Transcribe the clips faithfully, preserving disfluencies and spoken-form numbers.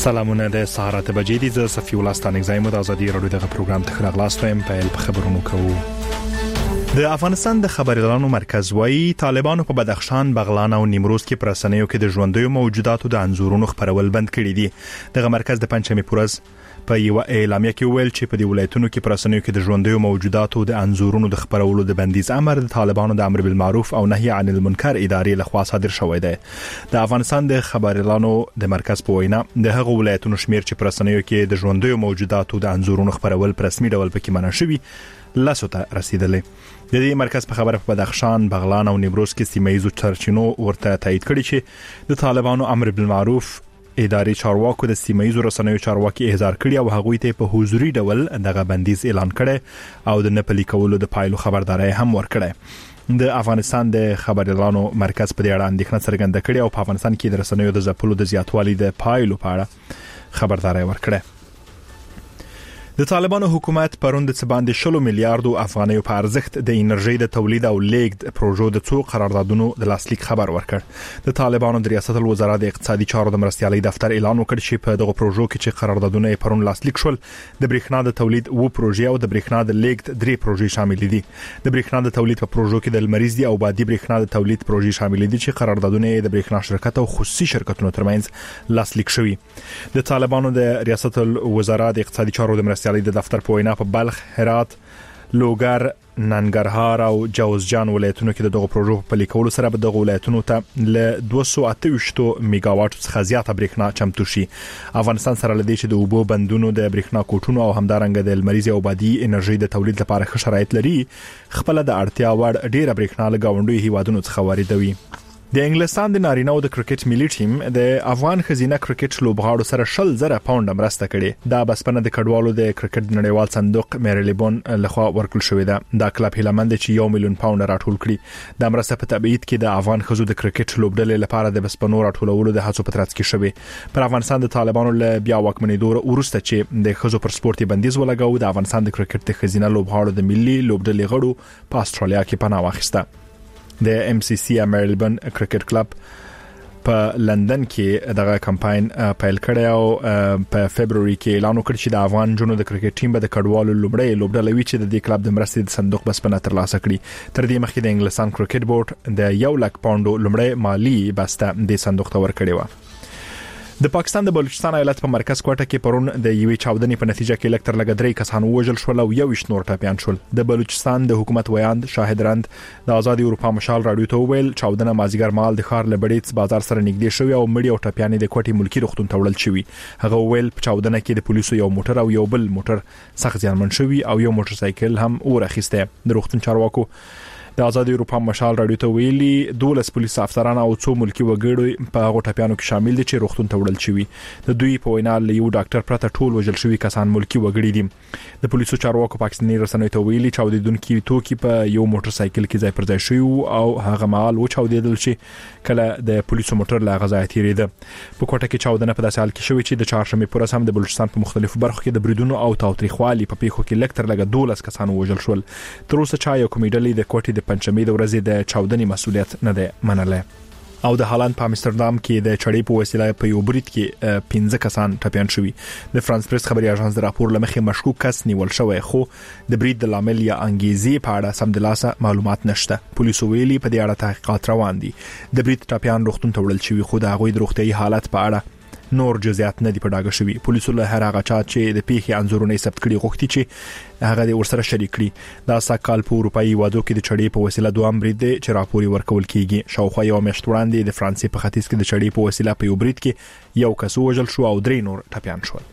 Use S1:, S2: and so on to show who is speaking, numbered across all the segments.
S1: سلامونه د سهارت بجې دي ز صفي الله ستانک زایم د ازادي رادیو دغه پروګرام ته خلاص وایم په خبرونو کوو. د افغانستان د خبريالانو مرکز وايي طالبانو په بدخشان، بغلان او نیمروز کې پرسنیو کې د ژوندۍ موجوداتو د انزورونو خبرول بند کړي دي. دغه مرکز د پنځمې پورز په یو اعلامیه کې ویل چې په دې ولایتونو کې پرسنیو کې د ژوندۍ موجوداتو د انزورونو د خبرولو د بندیز امر د طالبانو د امر بالمعروف او نهي عن المنکر ادارې لخوا صادر شوی دی. د افغانستان د خبريالانو د مرکز په وینا د هغو ولایتونو شمیر چې پرسنیو کې د ژوندۍ موجوداتو د انزورونو خبرول په رسمي ډول پکې منع شوی لاسو ته رسیدلې. د دې مرکز په خبره په بدخشان، بغلان او نیمروز کې سیمایي چرچینو ورته تایید کړی چې د طالبانو امر بالمعروف اداري چارواکو د سیمایي رسنیو چارواکي احضار کړی او هغوی ته په حضوري ډول دغه بندیز اعلان کړي او د نپلي کولو د پایلو خبرداري هم ورکړي. د افغانستان د خبريالانو مرکز په دې اړه اندېښنه څرګنده کړې او په افغانستان کې د رسنیو د ځپلو د زیاتوالي د پایلو په اړه خبرداري ورکړه. د طالبانو حکومت پروند څه باندې شلو میلیارډ افغانۍ په ارزښت د انرژي د تولید او لیږد پروژو د څو قراردادونو د لاسلیک خبر ورکړ. د طالبانو د ریاست الوزرا د اقتصادي چارو د مرستيالي دفتر اعلان وکړ چې په دغه پروژو کې چې قراردادونه پرون لاسلیک شول د برېښنا د تولید و پروژې او د برېښنا د لیږد درې پروژې شامل دي. د برېښنا د تولید په پروژو کې د لمریز دي او بادي برېښنا د تولید پروژې شامل دي چې قراردادونه د برېښنا شرکت او خصوصي شرکتونو ترمنځ لاسلیک شوي. د طالبانو د ریاست الوزرا د اقتصادي چارو د مرستيالي د دفتر په وینا په بلخ، هرات، لوګر، ننګرهار او جوزجان ولایتونو کې دغه پروژو په لیکولو سره به دغه ولایتونو ته ل دوه سوه اته ویشت میگاواټ څخه زیاته برېښنا چمتو شي. افغانستان سره لدی چې د اوبو بندونو د برېښنا کوټونو او همدارنګه د لمریز او بادي انرژي د تولید لپاره ښه شرایط لري، خپل د اړتیا وړ ډیره برېښنا له گاونډي هیوادونو څخه واردوي. د انګلستان د نارینه او د کرکټ ملي ټیم د افغان خزینه کرکټ لوبغاړو سره شل زره پاونډ مرسته کړې. دا بسپنه د کډوالو د کرکټ نړیوال صندوق میریلیبون لخوا ورکړل شوې ده. دا کلب هیلمند چې یو میلیون پاونډ راټول کړي. د مرسته په تبعید کې د افغان خزو د کرکټ لوبډلې لپاره د بسپنو راټولولو د هڅو په ترڅ کې شوی. پر افغانستان د طالبانو له بیا واکمنېدو وروسته چې د خزو پر سپورتي بندیز ولګاو، د افغانستان د کرکټ د خزینه لوبغاړو د ملي لوبډلې غړو په استرالیا کې پناه واخیسته. د ام سی سی میریلیبون کرکټ کلب په لندن کې دغه کمپاین پیل کړی او په فبرवरी کې اعلان وکړ چې د افغان جنو د کرکټ ټیم به د کډوالو لومړی لوبډله وي چې د دې کلب د مرستې د صندوق بسپنه ترلاسه کړي. تر دې مخکې د انګلستان کرکټ بورډ د یو لک پاونډ لومړی مالی بسته د صندوق ته ورکړی و. د پاکستان د بلوچستان ایالت په مرکز کوټه کې پرون د یوې چاودنې په نتیجه کې لکتر لګ درې کسان وژل شول او یو ویشت نور ټپیان شول. د بلوچستان د حکومت ویاند شاهد رند د آزادي اروپا مشال رادیو ته ویل چاودنه مازیګر مال د خار لبړیڅ بازار سره نږدې شوی او مړي او ټپیان د کوټې ملکی روغتون ته وړل شوی. هغه ویل په چاودنه کې د پولیسو یو موټر او یو بل موټر سخت زیانمن شوی او یو موټر سایکل هم اورخیسته. د روغتون چارواکو د آزادي اروپا مشال رادیو ته ویلي دولس پولیس افسران او څو ملکی وګړي په هغه ټپیانو کې شامل دي چې روغتون ته وړل شوی. د دوی په وینا له یو ډاکټر پرته ټول وژل شوی کسان ملکی وګړي دي. د پولیسو چارواکو پاکستاني رسنیو ته ویلي چاودیدونکو توکي په یو موټر سایکل کې ځای پر ځای شوی او هغه مال و چاودیدل چې کله د پولیسو موټر لا غزا تیریده. په کوټه کې چاودنه په داسې حال کې شوی چې د چهارشنبه پر هم د بلوچستان په مختلفو برخو کې د بریدونو او تاوتریخوالي په پیښو کې لکتر لګ دولس کسان وژل شول. تر اوسه چا یو کومیډلې د کوټې د پنځمې د ورځې د چاودنې مسؤلیت نه ده منله. او د هالند په امستردام کې د چړې په وسیله په یو برید کې پنځه کسان ټپیان شوي. د فرانس پریس خبري اژانس د راپور لمخې مشکوک کس نیول شوی خو د برید د لامل یا انګیزې په اړه سمدلاسه معلومات نشته. پولیسو ویلي په دې اړه تحقیقات روان دي. د برید ټپیان روغتون ته وړل شوی خو د هغوی د روغتيایي حالت په اړه نور جزئیات نه دی په ډاګه شوی. پولیسو له هر هغه چا چې د پیښې انزورونه ثبت کړي غوښتي چې هغه د ورسره شریک کړي. دا سکهال په اروپאי وادو کې د چړې په وسیله دوام برید دی چې راپوري ورکول کیږي. شاوخوا یو میاشت وړاندې د فرانسې په ختیځ کې د چړې په وسیله په یو برید کې یو کس وژل شو او درې نور ټپیان شول.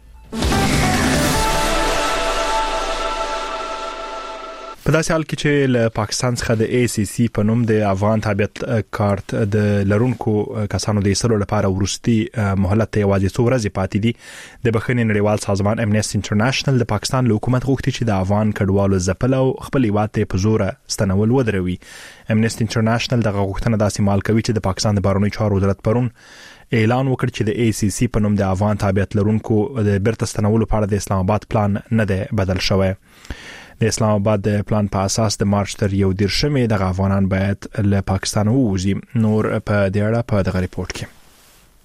S1: په داسې حال کې چې له پاکستان څخه د ای سی سی په نوم د افغان تابعیت کارت د لرونکو کسانو د ایستلو لپاره ورستي مهلت ته یوازې څو ورځې پاتې دي. د بخښنې نړیوال سازمان امنیسټي انټرنیشنل د پاکستان له حکومت غوښتي چې د افغان کډوالو ځپل او خپل هیواد ته په زور ستنول ودروي. امنیسټي انټرنیشنل دغه غوښتنه داسې مال کوي چې د پاکستان د بهرنیو چارو وزارت پرون اعلان وکړ چې د ای سی سی په نوم د افغان تابعیت لرونکو د بیرته ستنولو په اړه د اسلام آباد پلان نه دی بدل شوی. د اسلام آباد د پلان په اساس د مارچ تر یو دیرشمې د افغانان باید له پاکستان ووځي. نور په دې اړه په دغه ریپورت کې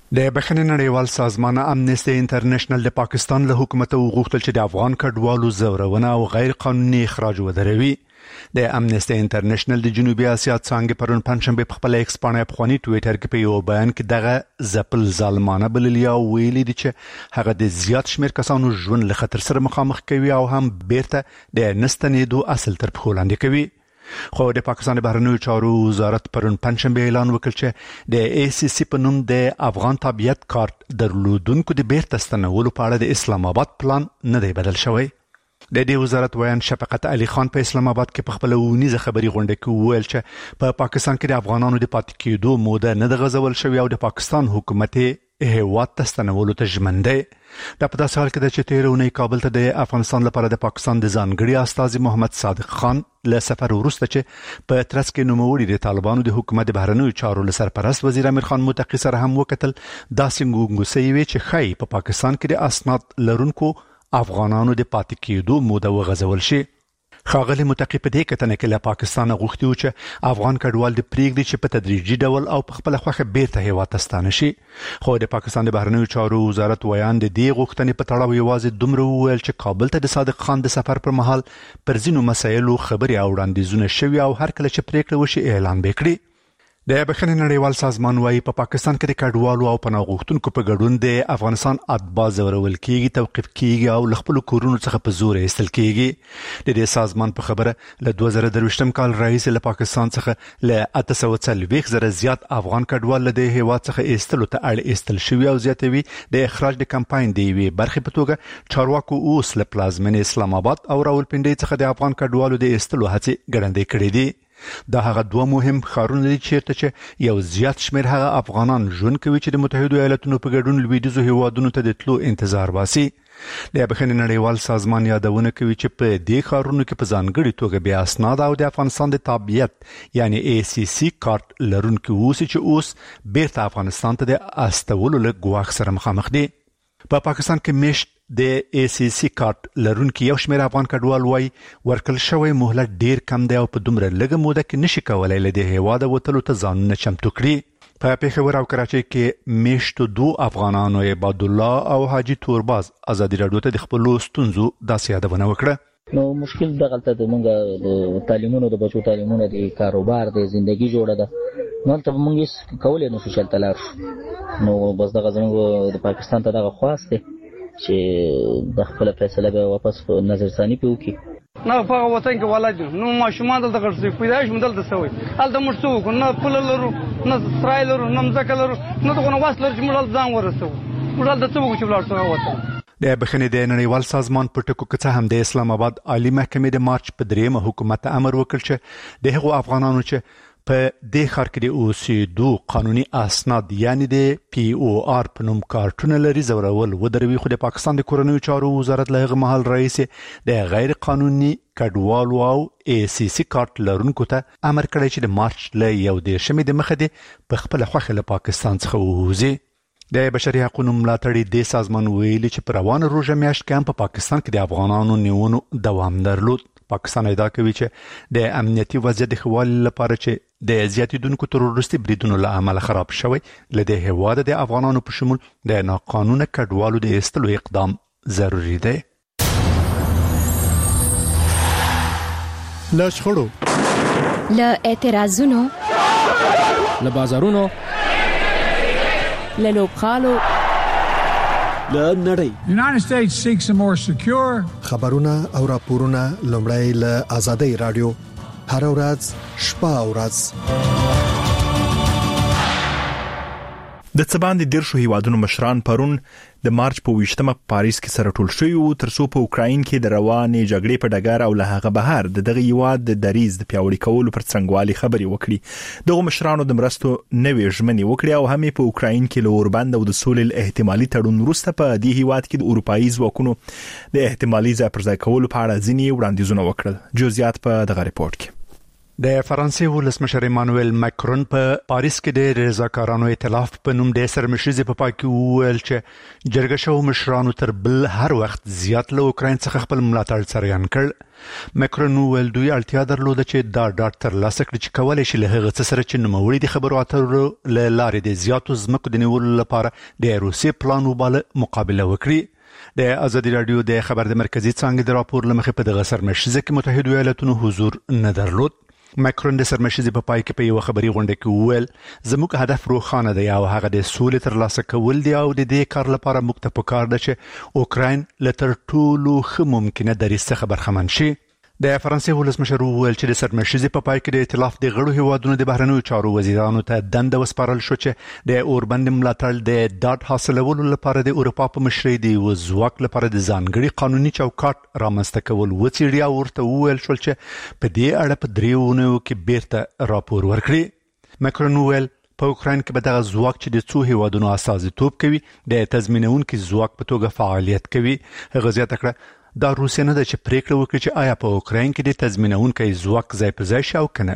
S2: د بخښنې نړیوال سازمان امنیسټي انټرنیشنل د پاکستان له حکومت وغوښتل چې د افغان کډوالو زورونه او غیر قانوني اخراج ودروي. د امنیسټي انټرنیشنل د جنوبي اسیا څنګه پرون پنځشنبه په خپل ایکس باندې په خواني ټوئیټر کې په یو بیان کې دغه ځپل ظالمانه بللي او ویلي دي چې هغه د زیات شمېر کسانو ژوند له خطر سره مخامخ کوي او هم بیرته د نستنېدو اصل تر پښو لاندې کوي. خو د پاکستان بهرنیو چارو وزارت پرون پنځشنبه اعلان وکړ چې د ای سی سی په نوم د افغان طبيعت کارت درلودونکو د بیرته ستنولو په اړه د اسلام آباد پلان نه دی بدل شوی. د دې وزارت ویان شفقت علي خان په اسلام آباد کې په خپل ونیزه خبري غونډه کې ویل چې په پاکستان کې د افغانانو د پاتې کېدو موده نه د غزول شوی او د پاکستان حکومت هیواد ته ستنولو ته ژمن دی. دا په داسې حال کې ده چې تېره اونۍ کابل ته د افغانستان لپاره د پاکستان د ځانګړي استازي محمد صادق خان له سفر وروسته چې په ترڅ کې نوموړي د طالبانو د حکومت د بهرنیو چارو له سرپرست وزیر امیر خان متقي سره هم وکتل. داسې ګونګوسې وي چې ښایي په پاکستان کې د اسناد لرونکو افغانانو د پاتې کېدو موده وغځول شي. ښاغلي متقي په دې کتنه کې له پاکستان غوښتي و چې افغان کډوال د پریږدي چې په تدریجي ډول او په خپل خوښه بیرته هیواد ته ستانه شي. خو د پاکستان د بهرنیو چارو وزارت ویان د دې غوښتنې په تړاو یوازې دومره وویل چې کابل ته د صادق خان د سفر پر مهال پر ځینو مسایلو خبرې او وړاندیزونه شوي او هر کله چې پریکړه وشي اعلان به کړي. د بخښنې نړیوال سازمان وايي په پاکستان کې د کډوالو او پناه غوښتونکو په ګډون د افغانستان اتباع زورول کېږي، توقيف کېږي او له خپل کورونو څخه په زور ایستل کېږي. د دې سازمان په خبره له دوه زره درویشتم کال راهیسې له پاکستان څخه له اته سوه څلوېښت زره زیات افغان کډوال له دې هیواد څخه ایستلو ته اړ ایستل شوي او زیاتوي د اخراج د کمپاین د یوې برخې په توګه چارواکو اوس له پلازمینې اسلام آباد او راولپنډۍ څخه د افغان کډوالو د ایستلو هڅې ګړندۍ کړې دي. دا هغه دوه مهم ښارونه دي چیرته چې یو زیات شمېر هغه افغانان ژوند کوي چې د متحده ایالاتونو په ګډون لویدیځو هیوادونو ته د تلو انتظار باسي. د بخښنې نړیوال سازمان یادونه کوي چې په دې ښارونو کې په ځانګړي توګه بیا اسناد او د افغانستان د تابعیت یعنی ای سی سی کارت لرونکي اوسي چې اوس بیرته افغانستان ته د استولو له ګواښ سره مخامخ دي. په پاکستان کې مشت د ای سی سی کارت لرونکي یو شمېر افغان کډوال وايي ورکړل شوی مهلت ډیر کم دی او په دومره لږه موده کې نشي کولای له دې هیواده وتلو ته ځانونه چمتو کړي. په پېښور او کراچۍ کې میشتو دو افغانانو عباد الله او حاجی تورباز ازادي راډیو ته د خپل ستونزو داسې یادونه وکړه.
S3: نو مشکل دغه ته د مونږه د تعلیمونو د بچو تعلیمونو د کاروبار د ژوندۍ جوړه ده نو ته مونږ کولای نو سوشل تلار نو بس دغه زموږ د پاکستان ته دغه خواسته چې د خپل فیصله به واپس په نظر ثاني په وکي
S4: نه په وطن کې ولادت نو ماشومان دلته غړسي پیدایش مدل د سوي الته مرسو کو نه پل لرو نه اسرائیل لرو نه مزکه لرو نه دغه واسل چې موږ ځان ورسو موږ دلته څه وکړو چې ولر وطن.
S2: د بخښنې د نړیوال سازمان په ټکو کې هم د اسلام آباد عالی محکمې د مارچ په دریمه حکومت امر وکړ چې د هغو افغانانو چې په دې ښار کې د اوسېدو قانوني اسناد یعنی د پی او آر په نوم کارتونه لري زورول ودروي. خو د پاکستان د کورنیو چارو وزارت له هغه مهال راهیسې د غیر قانوني کډوالو او ای سی سی کارت لرونکو ته امر کړی چې د مارچ له یو دېرشمې د مخه دې په خپل خوښه له پاکستان څخه ووځي. د بشري حقوقو ملاتړي د سازمان ویلي چې پر روانه روزه میاشت کې هم په پاکستان کې د افغانانو نیونو دوام درلود. پاکستان ادعا کوي چې د امنیتي وضعیت د ښه والي لپاره چې د زیاتېدونکو تروریستي بریدونو له امله خراب شوی له دې هېواده د افغانانو په شمول د ناقانونه کډوالو د ایستلو اقدام ضروري دی.
S1: له شخړو،
S5: له اعتراضونو،
S6: له بازارونو،
S5: له لوبغالو،
S6: له نړۍ.
S7: The United States seeks a more secure
S8: خبرونه او راپورونه لومړی له آزادۍ رادیو هر ورځ شپه او ورځ
S1: د څباندې دیرشو هیوادونو مشران پرون د مارچ په ویشتمه په پاریس کې سره ټول شوي وو ترڅو په اوکراین کې د روانې جګړې په ډګر او له هغه بهر د دغه هیواد د دریځ د پیاوړي کولو پر څنګهوالي خبرې وکړي. دغه مشرانو د مرستو نوې ژمنې وکړې او هم په اوکراین کې له اوربند او د سولې احتمالي تړون وروسته په دې هیواد کې د اروپایي ځواکونو د احتمالي ځای پر ځای کولو په اړه ځینې وړاندیزونه وکړل. جزئیات په دغه ریپورت کې.
S2: د فرانسې ولسمشر ایمانوئل ماکرون په پاریس کې د رضاکارانو ائتلاف په نوم د سرمشيزي په پای کې وویل چې جرګه شو مشرانو تر بل هر وخت زیات له اوکراین څخه خپل ملاتړ څرګند کړ. ماکرون وویل دوی اړتیا درلوده چې دا ډاټ تر لاسه کړي چې کولای شي له هغه څه سره چې نوموړي د خبرو اترو له لارې د زیاتو ځمکو د نیولو لپاره د روسیې پلان وباله مقابله وکړي. د ازادي رادیو د خبر د مرکزی څانګې د راپور لمخې په دغه سرمشيزه کې متحده ایالاتونو حضور نه درلود. ماکرون د سرمشيزي په پای کې په یو خبري غونډه کې وویل زموږ هدف روښانه دی او هغه د سولې ترلاسه کول دی او د دې کار لپاره موږ ته پکار ده چې اوکراین له تر ټولو ښه ممکنه دریځ څخه برخمن شي. د فرانسې ولسمشر وویل چې د سرمشيزي په پای کې د ائتلاف د غړو هیوادونو د بهرنیو چارو وزیرانو ته دنده وسپارل شو چې د اوربند ملاتړ د ډاټ حاصلولو لپاره د اروپا په مشرۍ د وزواک لپاره د ځانګړي قانوني چوکاټ رامنځته کول وڅېړي او ورته وویل شول چې په دې اړه په دریو کې بیرته راپور ورکړي. ماکرون وویل په اوکراین کې به دغه ځواک چې د څو هیوادونو استازیتوب کوي د تضمینونکي ځواک په توګه فعالیت کوي. هغه زیاته کړه دا روسیه نه ده چې پریکړه وکړي چې آیا په اوکراین کې د تضمینونکي ځواک ځای په ځای شي او کنه.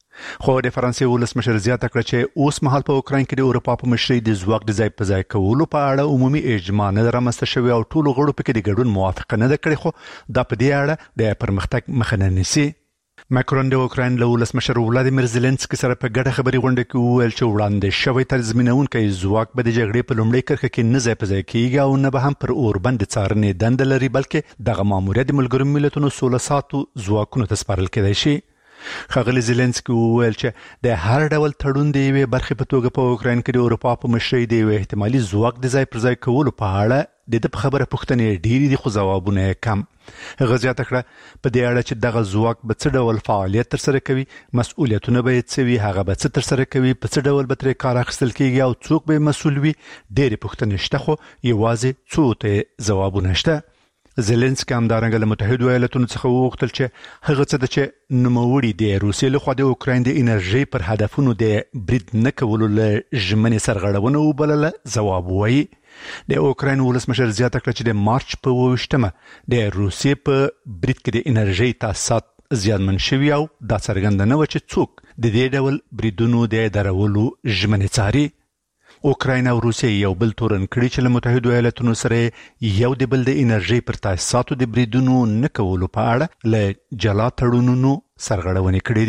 S2: خو د فرانسې ولسمشر زیاته کړه چې اوس مهال په اوکراین کې د اروپا په مشرۍ د ځواک د ځای په ځای کولو په اړه عمومي اجماع نه رامنځته شوې او ټولو غړو پکې د ګډون موافقه نه ده کړې، خو دا په دې اړه د پرمختګ مخه نه نیسي. ماکرون د اوکراین له ولسمشر ولادیمیر زيلنسکي سره په ګډه خبري غونډه کې وویل چې وړاندې شوی تضمینونکي ځواک به د جګړې په لومړۍ کرښه کې نه ځای په ځای کېږي او نه به هم پر اوربند څارنې دنده لري، بلکې دغه ماموریت د ملګرو ملتونو سوله ساتو ځواکونو ته سپارل کېدای شي. ښاغلي زيلنسکي وویل چې د هر ډول تړون د یوې برخې په توګه په اوکراین کې د اروپا په مشرۍ د یو احتمالي ځواک د ځای پر ځای کولو په اړه د دې په خبره پوښتنې ډېرې دي خو ځوابونه یې کم. هغه زیاته کړه په دې اړه چې دغه ځواک به څه ډول فعالیت ترسره کوي، مسؤلیتونه به یې څه وي، هغه به څه ترسره کوي، په څه ډول به ترې کار اخیستل کېږي او څوک به مسؤل وي. ډېرې پوښتنې شته خو یوازې څو ته ځوابونه شته. زيلنسکي همدارنګه له متحده ایالاتونو څخه وغوښتل چې هغه څه چې نوموړي د روسیې لخوا د اوکراین د انرژي پر هدفونو د برید نه کولو له ژمنې سرغړونه وبلله ځواب ووایي. د اوکراین ولسمشر زیاته کړه چې د مارچ په اوویشتمه د روسیې په برید کې د انرژي تاسیسات زیانمن شوي او دا څرګنده نه وه چې څوک د دې ډول بریدونو د درولو ژمنې څاري. اوکراین او روسیې یو بل تورن کړي چې له متحده ایالاتونو سره یو د بل د انرژي پر تاسیساتو د بریدونو نه کولو په اړه له جلا تړونونو سرغړونې کړې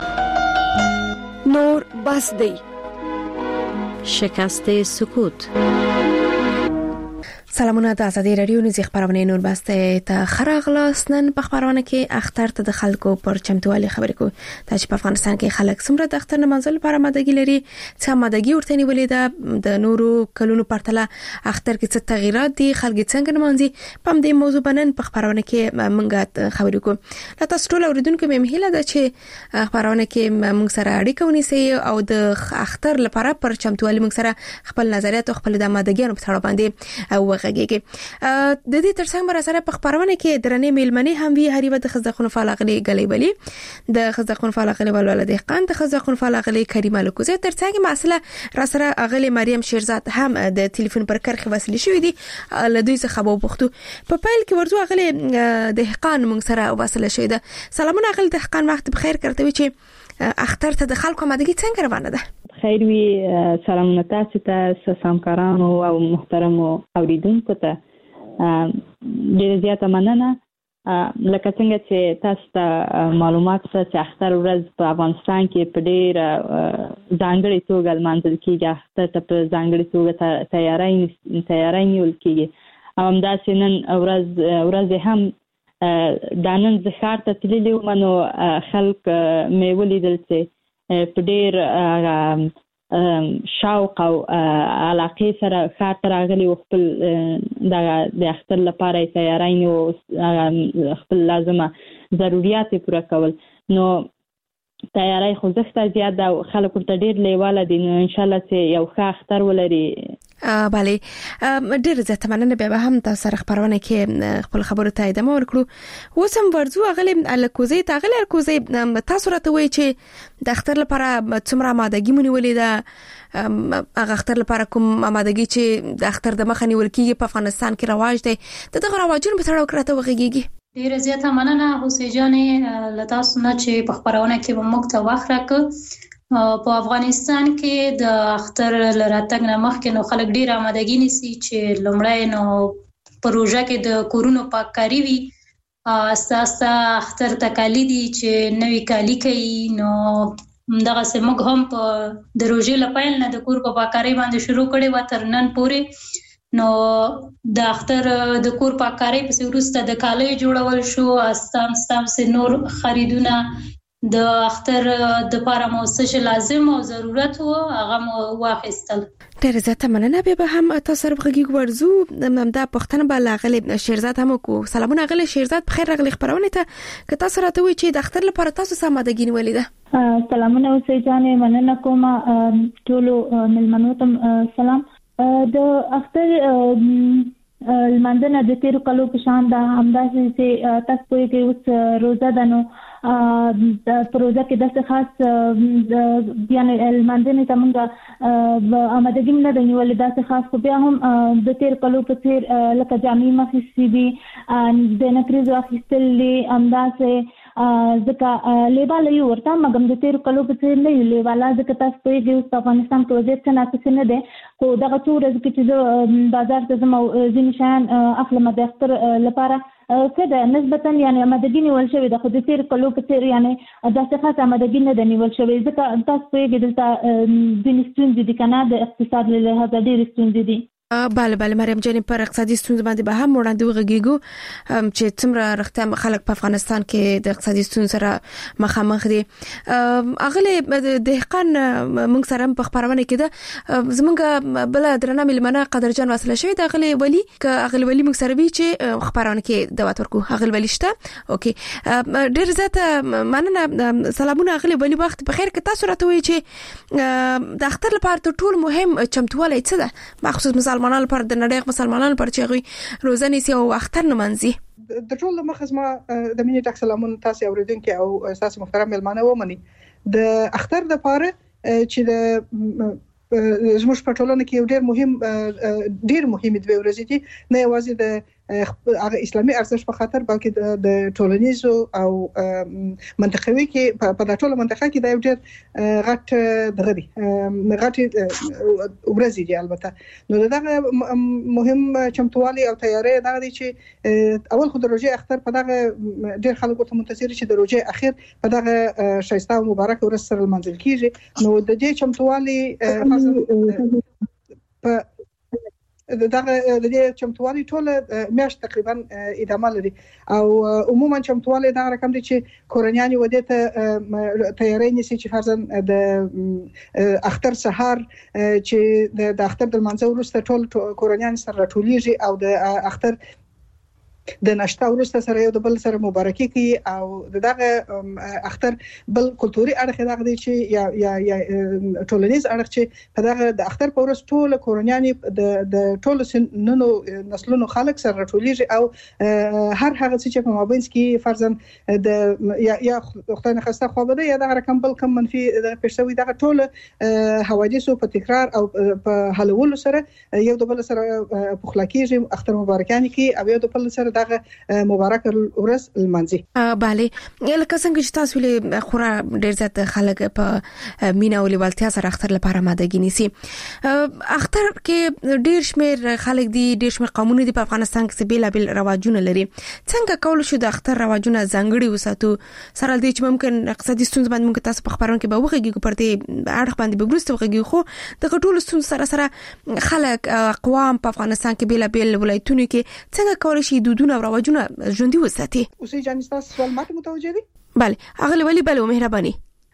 S5: دي. نور بس دی
S9: شکست سکوت.
S5: سلامونه، د ازادي رادیو نږدې خبرونه نور بسته ته خراغلاس. نن په خبرونه کې اختر ته د خلکو پر چمتوالي خبرې کوو. د چې په افغانستان کې خلک څومره د اختر نمانځل لپاره مادګي لري، څه مادګي ورته نیولې ده، د نورو کلونو پرتله اختر کې څه تغیرات دي، خلک څنګه نمانځي، په دې موضوع باندې په خبرونه کې موږ خبرې کوو. لا تاسو ټول اوریدونکو مې هیله ده چې خبرونه کې موږ سره اړیکه ونیسئ او د اختر لپاره پر چمتوالي موږ سره خپل نظریات او خپل د مادګیانو په اړه باندې او غږیږي. د دې ترڅنګ بر سره په خبرونه کې درنې میلمنې هم وی هریوه د خزدخون فالغلي غلي بلی د خزدخون فالغلي ولول د قند خزدخون فالغلي کریمه لکوزه ترڅنګ مسله را سره اغلی مریم شیرزاد هم د ټلیفون پر کرخه وسیله شوې دي. له دوی څخه به وپوښتو په پیل کې ورته اغلی د حقان موږ سره وسیله شوې ده. سلامونه اغلی د حقان، وخت بخیر کوي چې اختر ته د خلکو مادګي څنګه روانه ده؟
S10: خیر وی، سلامونه تاسو ته، سمکارانو او محترمو اوریدونکو ته ډېر زیاته مننه. لکه څنګه چې تاسو ته معلومات شته چې اختر ورځ په افغانستان کې په ډېر ځانګړې توګه لمانځل کېږي. اختر ته په ځانګړې توګه تیاری تیاری نیول کېږي. همداسې نن ورځ ورځ هم دا نن زه ښار ته تللې وم، نو خلک مې ولیدل چې په ډېر شوق او علاقې سره ښار ته راغلي او خپل د اختر لپاره یې تیاری نیو، خپل لازمه ضروریات یې پوره کول. نو تیاری خوځښت زیات ده او خلک ورته ډېر لیواله دي. نو انشاءالله چې یو ښه اختر ولري.
S5: بله، ډېر زیاته مننه. بیا به هم تاسو سره خبرونه کې خپل خبرو ته ادامه ورکړو. اوس هم ورځو اغلی الکوزي ته اغلی الکوزي تاسو راته وایي چې د اختر لپاره څومره مادګي مو نیولې ده، هغه اختر لپاره کوم مادګي چې د اختر د مخه نیول کېږي په افغانستان کې رواج دی، د دغه رواجونو په اړه راته وغږیږي.
S9: ډیره زیاته مننه حسین جانې له تاسو نه چې په خپرونه کې به موږ ته وخت راکړ. په افغانستان کې د اختر له راتګ نه مخکې نو خلک ډیر آمادګي نیسي چې لومړی نو پروژه کې د کورونو پاککاري وي، اساسا اختر تکالیدي چې نوې کالی کوي. نو دغه سمګ هم په د روزې لپاره نه د کور په پاککاري باندې شروع کړي و تر نن پورې. نو د اختر د کور پاککاري په وروسته د کالي جوړول شو، استام استام سه نور خریدونه د اختر د لپاره مو څه لازم او ضرورت وو هغه مو واخیستل.
S5: ډېر زیاته مننه. به هم تاسو رغږی ورزو ممدا پښتنه بل غلب شیرزاد هم کو سلامونه غل شیرزاد بخیر رغلی خبرونه ته که تاسو راته وی چې د اختر لپاره تاسو سمادګین ولیده.
S10: سلامونه اوسې جانې مننه کوم ټولو ملمنو ته سلام. د اختر المندنه د تیرو کلو په شان د همداسې چې تاسو په کې اوس روزه ده نو د پروژه کې د خاص یعنی المندنه ته موږ آمادګي نه د نیولې د خاص خو بیا هم د تیر کلو په تیر لکه جامع مخې دي د نکریزو اخیستلې همداسې ځکه لیواله یو ورته مګم د تیر کلو په څیر نه لیواله ځکه تاسو په دې په افغانستان کې وضعیت څنګه څه نه ده خو دغه څو ورځې کې چې بازار ته زمو ځینې شیان اخلم د اختر لپاره کده نسبتا یعنی آمادګي نیول شوې ده خو د تیر کلو په څیر یعنی داسې خاصه آمادګي نه ده نیول شوې ځکه تاسو په دې دلته ځینې ستونزې دي کنه د اقتصاد له لحاظه ډېرې ستونزې دي.
S5: بله بله مریم جانې پر اقتصادي ستونزو باندې به هم وړاندې وغږیږو چې څومره رښتیا خلک په افغانستان کې د اقتصادي ستونزو سره مخامخ دي. اغله دهقان موږ سره په خبرونه کې ده زمونږ بل درنه ملمنه قدرجان وصله شوی د اغله ولی ک اغله ولی موږ سره وی چې خبرونه کې دعوت ورکو اغله ولی شته. اوکي ډیر زیاته مننه. سلامونه اغله ولی وخت بخیر که تاسو راته وی چې د اختر لپاره ټول مهم چمتوالی څه ده مخصوص مثال مسلمانانو پر د نړۍ مسلمانانو پر چې غوي روزه نیسي او اختر نمانځي.
S11: د ټول مخز ما د مینې ډک سلامونه تاسو اوریدونکو او تاسو محترم ملمانه ومني. د اختر د پاره چې د زموږ په ټولنه کې یو ډېر مهم ډېر مهم دی ورځ دي نه یوازې د هغه اسلامي ارزښت په خاطر بلکې د ټولنیزو او منطقوي کې په د ټوله منطقه کې د یو ډېر غټ دغه دي غټ ورځ دي. البته نو دغه مهم چمتوالي او تیاری دغه دي چې اول خو د روزې اختر په دغه ډېر خلک ورته منتظر چې د روزې اخر په دغه شایسته او مبارک ورځ سره منځل کیږي. نو د دې چمتوالي په دغه د دې چمتوالي ټول میاشت تقریبا ادامه لري او عموما چمتوالي دا رقم دي چې کورنیان ودته تیاری نشي چې فرضاً د اختر سحر چې د اختر د منځو وروسته ټول کورنیان سره راټولېږي او د اختر د نشته ورسته سره یو د بل سره مبارکي کوي او دغه اختر بل کلتوري اړخ دغه دی چې یا یا یا ټولنیز اړخ چې په دغه د اختر په ورځ ټول کورنیان د د ټول سنونو نسلونو خلک سره راټولېږي او هر هغه څه چې په مابین کې فرضاً د یا یا خدای نه خواسته خو بده یا دغه رقم بل کم منفي د پېښوي دغه ټول حوادثو په تکرار او په حلولو سره یو د بل سره پخلاکیږي اختر مبارکان کې او یو د بل سره دغه مبارک ورځ لمانځي.
S5: bale لکه څنګه چې تاسو له خورا ډیر زیات خلک په مینا او لیوالتیا سره اختر لپاره ماده نیسي. اختر کې ډیر شمیر خلک دي ډیر شمیر قومونه دي په افغانستان کې بیل بیل رواجونه لري. څنګه کول شو د اختر رواجونه ځانګړي وساتو سره د چې ممکن اقتصادي ستونزې باندې موږ تاسو په خبرونه کې به وغږیږو پر دې اړه باندې به ورسته وغږیږو خو د ټولو ستونزې سره سره خلک اقوام په افغانستان کې بیل بیل ولایتونو کې څنګه کول شي دودونه او رواجونه ژوندۍ وساتي.
S11: اوسې جانې تاسو سوال ماته متوجه دي؟
S5: bale اغله ولی بل مهرباني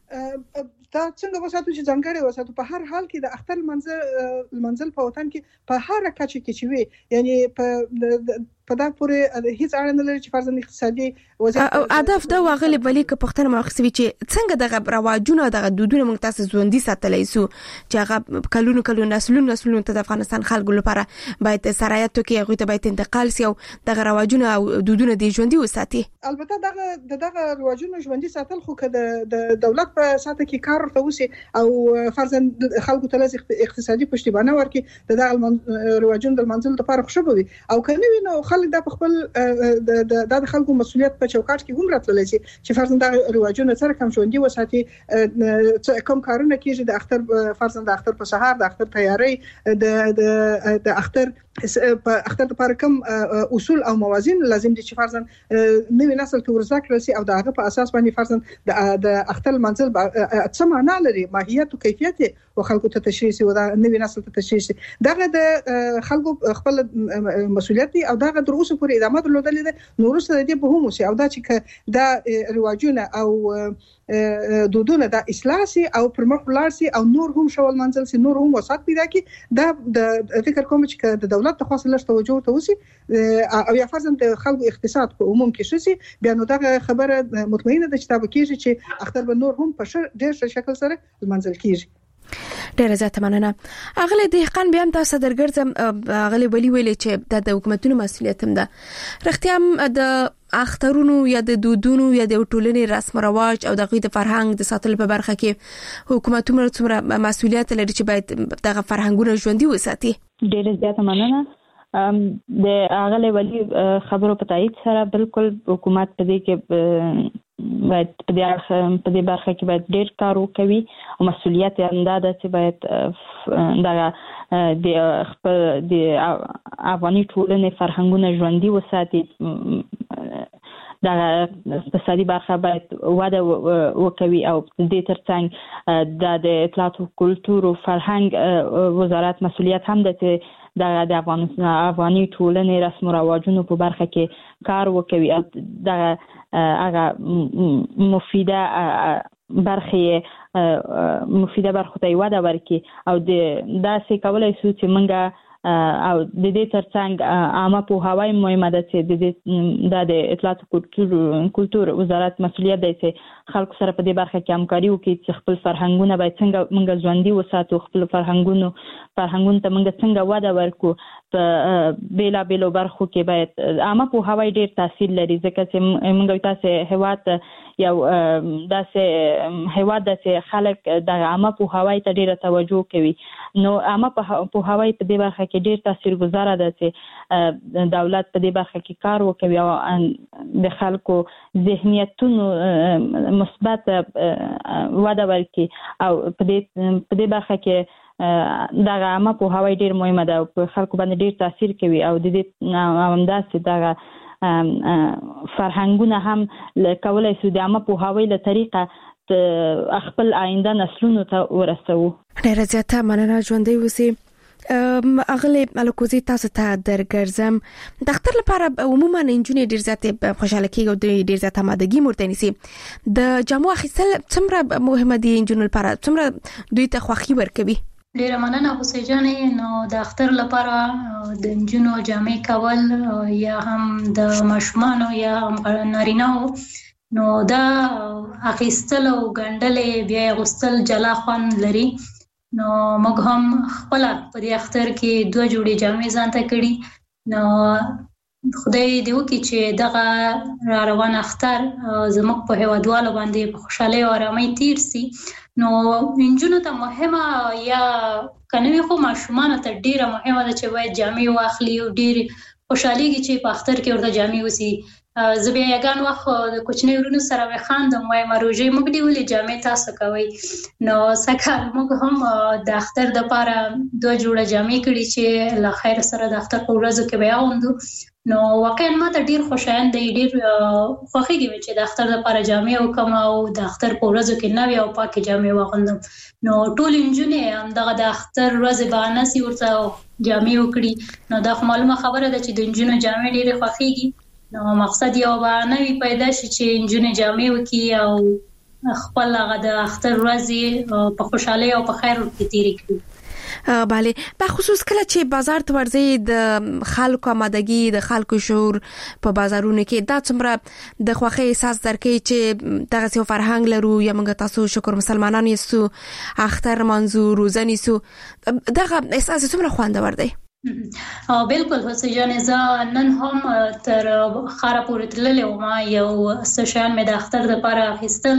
S11: دا څنګه وساتو چې ځانګړي وساتو په هر حال کې د اختر منځل منځل په وطن کې په هر کچه کې چې وي یعنی په په دا پورې هیڅ اړه نه لري چې فرضاً اقتصادي
S5: وضعیت او هدف دا واغلی بلی که پښتنه مخسوي چې څنګه دغه رواجونه دغه دودونه موږ تاسو ژوندۍ ساتلای سو چې هغه کلونو کلونو نسلونو نسلونو ته د افغانستان خلکو لپاره باید سرایت کې هغه ته باید انتقال سي او دغه رواجونه او دودونه دي ژوندۍ وساتي.
S11: البته دغه دغه رواجونه ژوندۍ ساتل خو که د دولت په ساته کې کار ورته وسی او فرضاً خلکو ته لږ اقتصادي پشتیبانه ورکړي دغه رواجونه د منځل لپاره خوشبوي او کني نو خلک د خپل د د خلکو مسولیت په چوکاټ کې هم راتللی شي چې فرضاً د رواجونو سره کوم ژوندۍ وساتي کوم کارونه کیږي د اختر فرضاً د اختر په سهار د اختر تیاری د د د اختر په اختر لپاره کوم اصول او موازین لازم دي چې فرضاً نوې نسل ته ورزده کړي او دغه په اساس باندې فرضاً د اختر منزل څه معنا لري ماهیت او کیفیت او خلکو ته تشریح او د نوې نسل ته تشریح دغه د خلکو خپل مسولیت او دغه در اوسه پورې ادامه درلودلې ده نور سره دي به هم او دا چې د رواجونه او دودونه د اصلاح سي او پرمخ ولاړ سي او نور هم شول منزل سي نور هم وسات پیدا کی دا د فکر کوم چې د دولت ته خاصه لږ توجه ته وسی او یا فرضاً د خلکو اقتصاد په عموم کې شي بیا نو دغه خبره مطمئنه ده چې دا کېږي چې اختر به نور هم په ډېر ښه شکل سره منزل کیږي.
S5: ډېر زیات مننه. اغله دهقان بیا هم تاسو درګرځم اغله ویلي ویلي چې د حکومتونو مسؤلیت هم ده. رښتیا د اخترونو یا د دودونو یا د ټولنې رسم رواج او د غوی د فرهنګ د ساتل په برخه کې حکومتونه څومره مسؤلیت لري چې باید دغه فرهنګونه ژوندۍ وساتي.
S10: ډېر زیات مننه. د اغله ولی خبرو په تایید سره بالکل حکومت په دې کې باید په دې په دې برخه کې باید ډېر کار وکړي او مسؤلیت یې اندازه چې باید دغه د خپل د افغاني ټولنې فرهنګونه ژوندۍ وساتي دغه اقتصادي برخه باید وده وکړي او د ترڅنګ د اطلاعات او کلتور او فرهنګ وزارت مسؤلیت هم ده چې دغه د افغانستان افغاني ټولنې رسم او رواجونو په برخه کې کار وکړي او دغه هغه مفیده برخه مفیده برخه ته وده ورکړي او د داسې کولای شو چې منګه او د دې ترڅنګ عامه پوهاوی مهمه ده چې د دې د اطلاعات کلتور کلتور وزارت مسؤلیت دی چې خلکو سره په دې برخه کې همکاري وکړي چې خپل فرهنګونه باید څنګه منګه ژوندۍ وساتو خپل فرهنګونو فرهنګونو ته منګه څنګه وده ورکو په بیلا بیلو برخو کې باید عامه پوهاوی ډېر تاثیر لري ځکه چې منګه تاسو هیواد یو داسې هیواد چې خلک د عامه پوهاوی ته ډېر توجه کوي نو عامه پوهاوی په دې برخه کې ډېر تاثیرګذار ده چې دولت په دې برخه کې کار وکړي او د خلکو ذهنیتونو مثبت وده ورکړي او په دې په دې برخه کې دغه عامه پوهاوی ډېر مهمه ده او په خلکو باندې ډېر تاثیر کوي او د دې همداسې دغه فرهنګونه هم کولای شي د عامه پوهاوی له طریقه خپل آینده نسلونو ته ورسوو.
S5: ډېر زیاته مننه ژوندۍ اوسئ. اغله الکوزي تاسو ته درګرځم د اختر لپاره عموما انجونې ډیر زیات خوشاله کیږي او ډیر زیات آمادګي مرته نيسي د جامو اخیستل څومره مهمه دي انجونې لپاره څومره دوی ته خوښي ورکوي.
S9: ډیره مننه حسین جانې. نو د اختر لپاره د انجونو جامې کول یا هم د ماشومانو یا هم نارینه‌و نو دا اخیستل او ګنډل بیا غوستل جلا خوان لري. نو موږ هم خپل په دې اختر کې دوه جوړې جامې ځان ته کړې. نو خدای دې وکړي چې دغه را روان اختر زموږ په هیوادوالو باندې په خوشحالۍ او آرامۍ تیر سي. نو انجونو ته مهمه یا کنوي خو ماشومانو ته ډیره مهمه ده چې باید جامې واخلي او ډیر خوشحاليږي چې په اختر کې ورته جامې وسی. زه بیا یګان وخت د کوچنی ورونو سره وې خاندم وای مروجي موږ دی ولې جامې تاسو کوي. نو سکه موږ هم د اختر د لپاره دوه جوړه جامې کړې چې له خیر سره د اختر په ورځو کې بیا وندو. نو واقعا ما ته ډیر خوشاله دی ډیر خوښیږي چې د اختر لپاره جامې او کوم او د اختر په ورځو کې نوې او پاکه جامې واغوندم. نو ټول انجونې هم دغه د اختر ورځ باندې سي ورته جامې وکړي. نو دا معلومه خبره ده چې د انجونو جامې ډیر خوښیږي. نو مقصد یو باندې وی پیدا شي چې انجونې جامې وکړي او خپل هغه د اختر ورځ په خوشحالۍ او په خیر کې تیرې کړي.
S5: بله په خصوص کله چې بازار ته ورځي د خلکو آمادګي د خلکو شعور په بازارونو کې دا څومره د خوښۍ احساس درکې چې دغه څو فرهنګ لرو یا موږ تاسو شکر مسلمانان یې اختر منظور روزنی سو دغه احساس څومره خوندور دی.
S9: او بالکل حسین جان زه نن هم تر خاره پورې تللې وم یو سشان مې د اختر لپاره اخیستل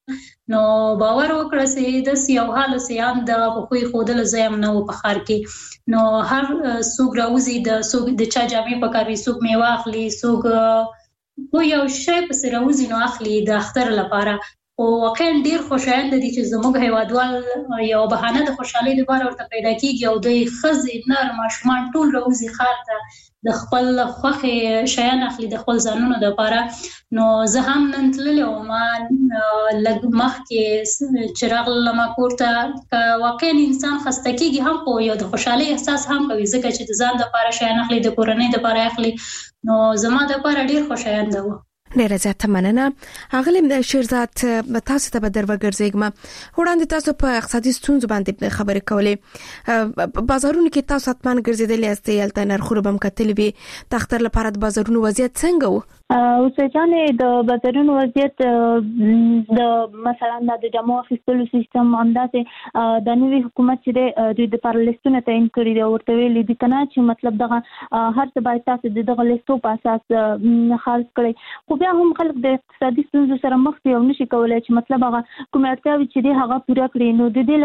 S9: نو باور وکړه چې د یو حال سیام د خو خودل زیم نو په خار کې نو هر څوک راوځي د څوک د چا جامې په کاروي څوک میوه اخلي څوک خو یو شی په سر راوځي نو اخلي د اختر لپاره او واقعا ډیر خوشاله دي چې زموږ هیوادوال یو بهانه د خوشحالي لپاره ورته پیدا کیږي او د خزې نر ماشومان ټول راوځي خار ته د خپل خوخه شیان اخلي د خپل ځانونو لپاره نو زه هم نن تللی او ما لږ مخکې چراغ لمه کوړه واقعا انسان خسته کیږي هم خو یو د خوشحالي احساس هم کوي ځکه چې د ځان لپاره شیان اخلي د کورنۍ لپاره اخلي نو زما لپاره ډیر خوشاله و.
S5: ډیره زیاته مننه. اغلی شیرزاد تاسو ته به در وګرځېږم. وړاندې تاسو په اقتصادي ستونزو باندې خبرې کولې. بازارونو کې تاسو اتمن ګرځېدلې استې یلته نرخونه بم کتلې وي. د اختر لپاره د بازارونو وضعیت څنګه و؟
S10: اوسه جانې د بازارونو وضعیت د مثلا د جامو اخیستلو سیستم اندازه د نوي حکومت چې د د پارلیستونه تعین کړی دی ورته ویل دي کنه چې مطلب دغه هر څه باید تاسو دغه لیستو په اساس خالص کړئ. خو بیا هم خلک د اقتصادي ستونزو سره مخ دي او نشي کولای چې مطلب هغه کوم اړتیاوې چې دی هغه پوره کړي. نو د دې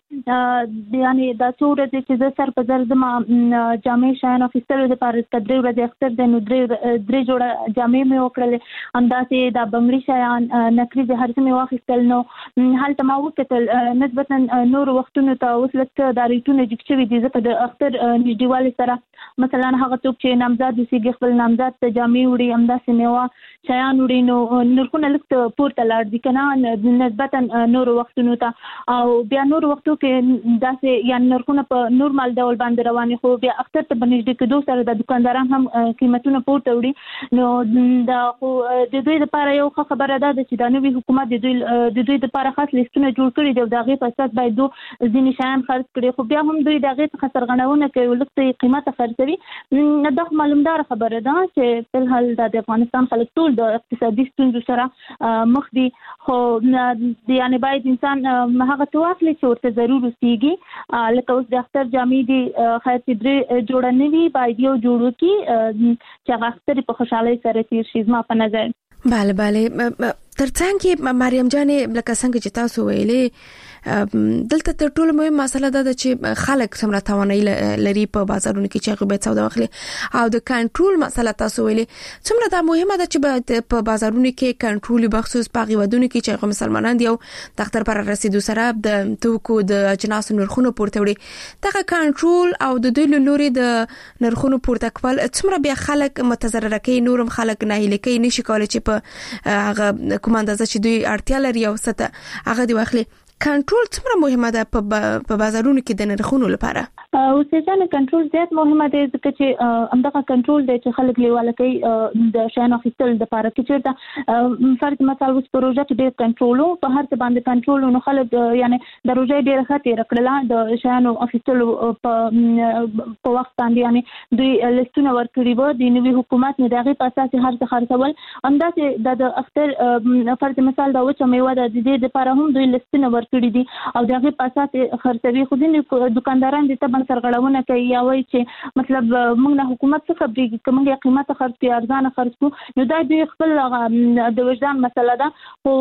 S10: لپاره یعنی د څوره چې د سر په زر زما جامې شایان اخیستلو لپاره تدریو ورځې اختر د نو درې درې جوړه جامې مې وکړل اندازې د بنگړي شایان نکري د هر څه مې واخیستل. نو حالت ما وکتل نسبتا نور وختونو ته وصلت د ریټونو جکچوي دي ځکه د اختر نږدېوالي سره مثلا هغه څوک چې نامزاد وسیږي خپل نامزاد ته جامې وړي اندازې میوه شایان وړي نو نرخونه لږ پورته لاړ دي کنه نسبتا نور وختونو ته او بیا نور وختو کې داسې یا نرخونه په نورمال ډول باندې رواني خو بیا اختر ته بنځ کې دوه سره د دکانداران هم قیمتونه پورته وړي. نو دا خو د دوی لپاره یو خبره ده چې د نوي حکومت د دوی د دوی لپاره خاص لیستونه جوړ کړي دي او د هغې په اساس باید دو ځینې شیان خرڅ کړي خو بیا هم دوی د هغې څخه سرغړونه کوي لږ قیمته خرڅوي. دا مالومدار خبره ده چې په الحال د افغانستان خلک ټول د اقتصادي ستونزو سره مخ دي خو یعنی باید انسان هغه څه واخلي چې ورته ضرور وسیږي. لکه اوس د اختر جامې دي خیر چې درې جوړه نه وي باید یو جوړ وکړي چې هغه اختر په خوشحالۍ سره تیر شي زما په نظر.
S5: بله بله ترڅنګ کې مریم جانې لکه څنګه چې تاسو ویلې دلته تر ټولو مهمه مسله ده چې خلک څومره توانایي لري په بازارونو کې چې هغه به سودا واخلي او د کنټرول مسله تاسو ویلې څومره دا مهمه ده چې په بازارونو کې کنټرول بخصوص په غوډونو کې چې هغه مسلمانان دي او د اختر پر رسیدو سره د توکو د اجناس نرخونو پورته وړي دغه کنټرول او د دوی لوري د نرخونو پورته کول څومره بیا خلک متضرر کوي نورم خلک نه هلي کوي نشي کولای چې په هغه کوم اندازه چې دوی اړتیا لري او ست هغه دی واخلي. کنټرول څومره مهمه ده په بازارونو کې د نرخونو لپاره؟
S10: اوسه ځنه کنټرول زیات مهمه ده ځکه چې همدغه کنټرول دی چې خلک لیواله کوي د شیانو اخیستل لپاره کې چیرته فرض مثال اوس پروژه کې ډېر کنټرول په هر څه باندې کنټرول نو خلک یعنی د روزي ډېر خاطر کړل د شیانو اخیستل په په وخت باندې یعنی دوی لیستونه ورکړي وو د نوي حکومت نه دغه په اساس هر څه خرڅول اندازې د اختر فرض مثال دا و چې میوه د دې لپاره هم دوی لیستونه ورکړي دي او دغه په اساس خرڅوي خو د دکانداران دي ته سرغړونه کوي یا وایي چې مطلب موږ نه حکومت څخه خبرېږي که موږ یې قیمته خرڅ کړو ارزانه خرڅ کړو نو دا دوی خپل د وجدان مسله ده. خو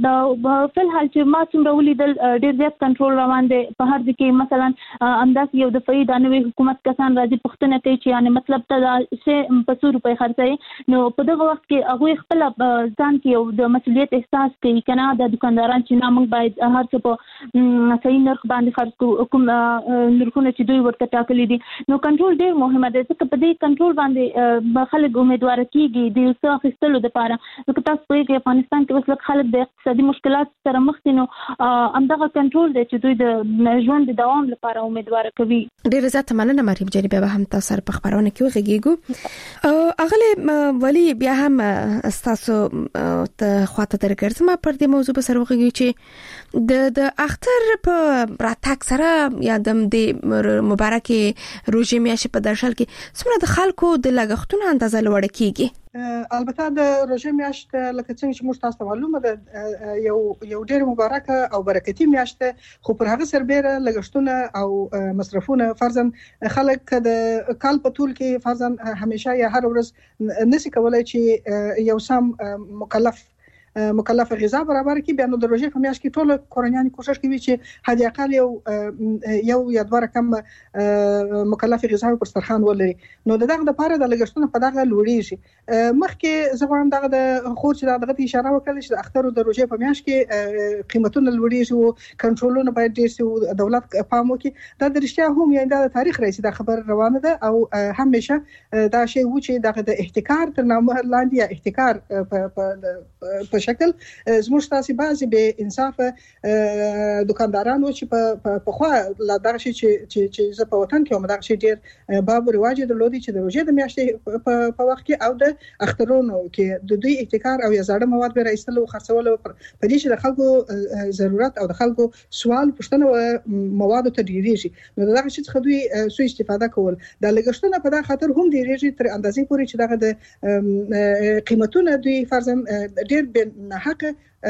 S10: د فی الحال چې ما څومره ولیدل ډېر زیات کنټرول روان دی په هر ځای کې مثلا اندازې یو دفعي د نوي حکومت کسان راځي پوښتنه کوي چې یعنې مطلب ته دا شی په څو روپۍ خرڅوي نو په دغه وخت کې هغوی خپله ځان کې یو د مسؤلیت احساس کوي که نه د دکانداران چې نه موږ باید هر څه په صحیح نرخ باندې خرڅ کړو کوم نرخونه چې دوی ورته ټاکلي دي. نو کنټرول ډېر مهمه ده ځکه په دې کنټرول باندې خلک امیدواره کیږي د یو څه اخیستلو دپاره ځکه تاسو پوهېږئ افغانستان کې اوس لږ خلک د اقتصادي مشکلات سره مخ دي نو همدغه کنټرول دی چې دوی د ژوند د دوام لپاره امیدواره کوي.
S5: ډېره زیاته مننه مریم جانې بیا به هم تاسو سره په خپرونه کې وغږېږو. اغلې ولي بیا هم ستاسو ته خواته درګرځم پر دې موضوع به سره وغږېږو چې د د اختر په راتګ سره یا د دې مبارکې روژې میاشتې په درشل کې څومره د خلکو د لګښتونو اندازه لوړه کیږي؟
S11: البته د روژې میاشت لکه څنګه چې موږ تاسو ته معلومه ده یو یو ډېر مبارکه او برکتي میاشت خو پر هغه سربېره لګښتونه او مصرفونه فرضاً خلک د کال په ټول کې فرضاً همیشه یا هر ورځ نشي کولای چې یو سم مکلف مکلف غذا برابر کی بیا نو د روزي په میاشت کې ټول کورنیان کوشش کوي چې حد اقل یو یو یا دوه رقم مکلف غذا پر سترخان ولري نو دغه د پاره د لګښتونو په دغه لوړیږي مخکې زه غواړم دغه د خور چې دغه اشاره وکړل چې د اختر د روزي په میاشت کې قیمتونه لوړیږي او کنټرولونه باید ډیر شي او دولت پام وکړي دا د رښتیا هم یعنی د تاریخ رئیس د خبر روانه ده او همیشه دا شی و چې دغه د احتکار تر نامه لاندې یا احتکار په شکل زموږ تاسو بعضی به انصاف دکاندارانو چې په خو لا دغه شی چې چې ز په وطن کې هم دغه شی ډیر باب رواج درلودي چې د روزي د میاشتې په وخت کې او د اخترونو کې د دوی احتکار او یا زړه مواد به راځل او خرڅول په دې چې د خلکو ضرورت او د خلکو سوال پښتنه مواد ته ډیریږي نو دغه شی څخه دوی سوء استفاده کول د لګښتونو په دغه خاطر هم ډیریږي تر اندازې پورې چې دغه د قیمتونو دوی فرضاً ډیر نه حق